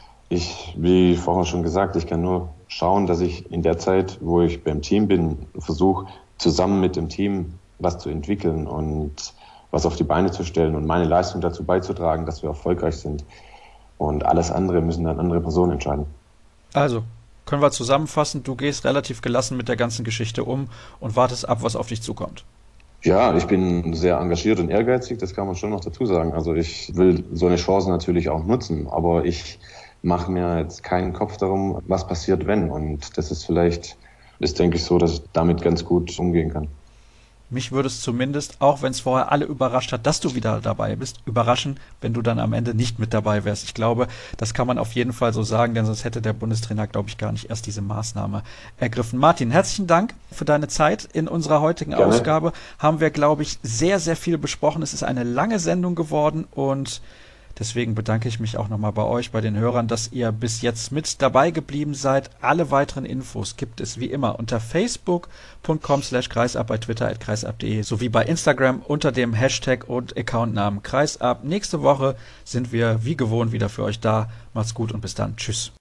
Speaker 4: Wie vorher schon gesagt, ich kann nur schauen, dass ich in der Zeit, wo ich beim Team bin, versuche, zusammen mit dem Team was zu entwickeln und was auf die Beine zu stellen und meine Leistung dazu beizutragen, dass wir erfolgreich sind. Und alles andere müssen dann andere Personen entscheiden.
Speaker 1: Also, können wir zusammenfassen, du gehst relativ gelassen mit der ganzen Geschichte um und wartest ab, was auf dich zukommt.
Speaker 4: Ja, ich bin sehr engagiert und ehrgeizig, das kann man schon noch dazu sagen. Also ich will so eine Chance natürlich auch nutzen, aber ich mache mir jetzt keinen Kopf darum, was passiert, wenn. Und das ist denke ich so, dass ich damit ganz gut umgehen kann.
Speaker 1: Mich würde es zumindest, auch wenn es vorher alle überrascht hat, dass du wieder dabei bist, überraschen, wenn du dann am Ende nicht mit dabei wärst. Ich glaube, das kann man auf jeden Fall so sagen, denn sonst hätte der Bundestrainer, glaube ich, gar nicht erst diese Maßnahme ergriffen. Martin, herzlichen Dank für deine Zeit. In unserer heutigen Ausgabe haben wir, glaube ich, sehr, sehr viel besprochen. Es ist eine lange Sendung geworden und deswegen bedanke ich mich auch nochmal bei euch, bei den Hörern, dass ihr bis jetzt mit dabei geblieben seid. Alle weiteren Infos gibt es wie immer unter facebook.com/kreisab, bei Twitter @kreisab.de sowie bei Instagram unter dem Hashtag und Accountnamen Kreisab. Nächste Woche sind wir wie gewohnt wieder für euch da. Macht's gut und bis dann. Tschüss.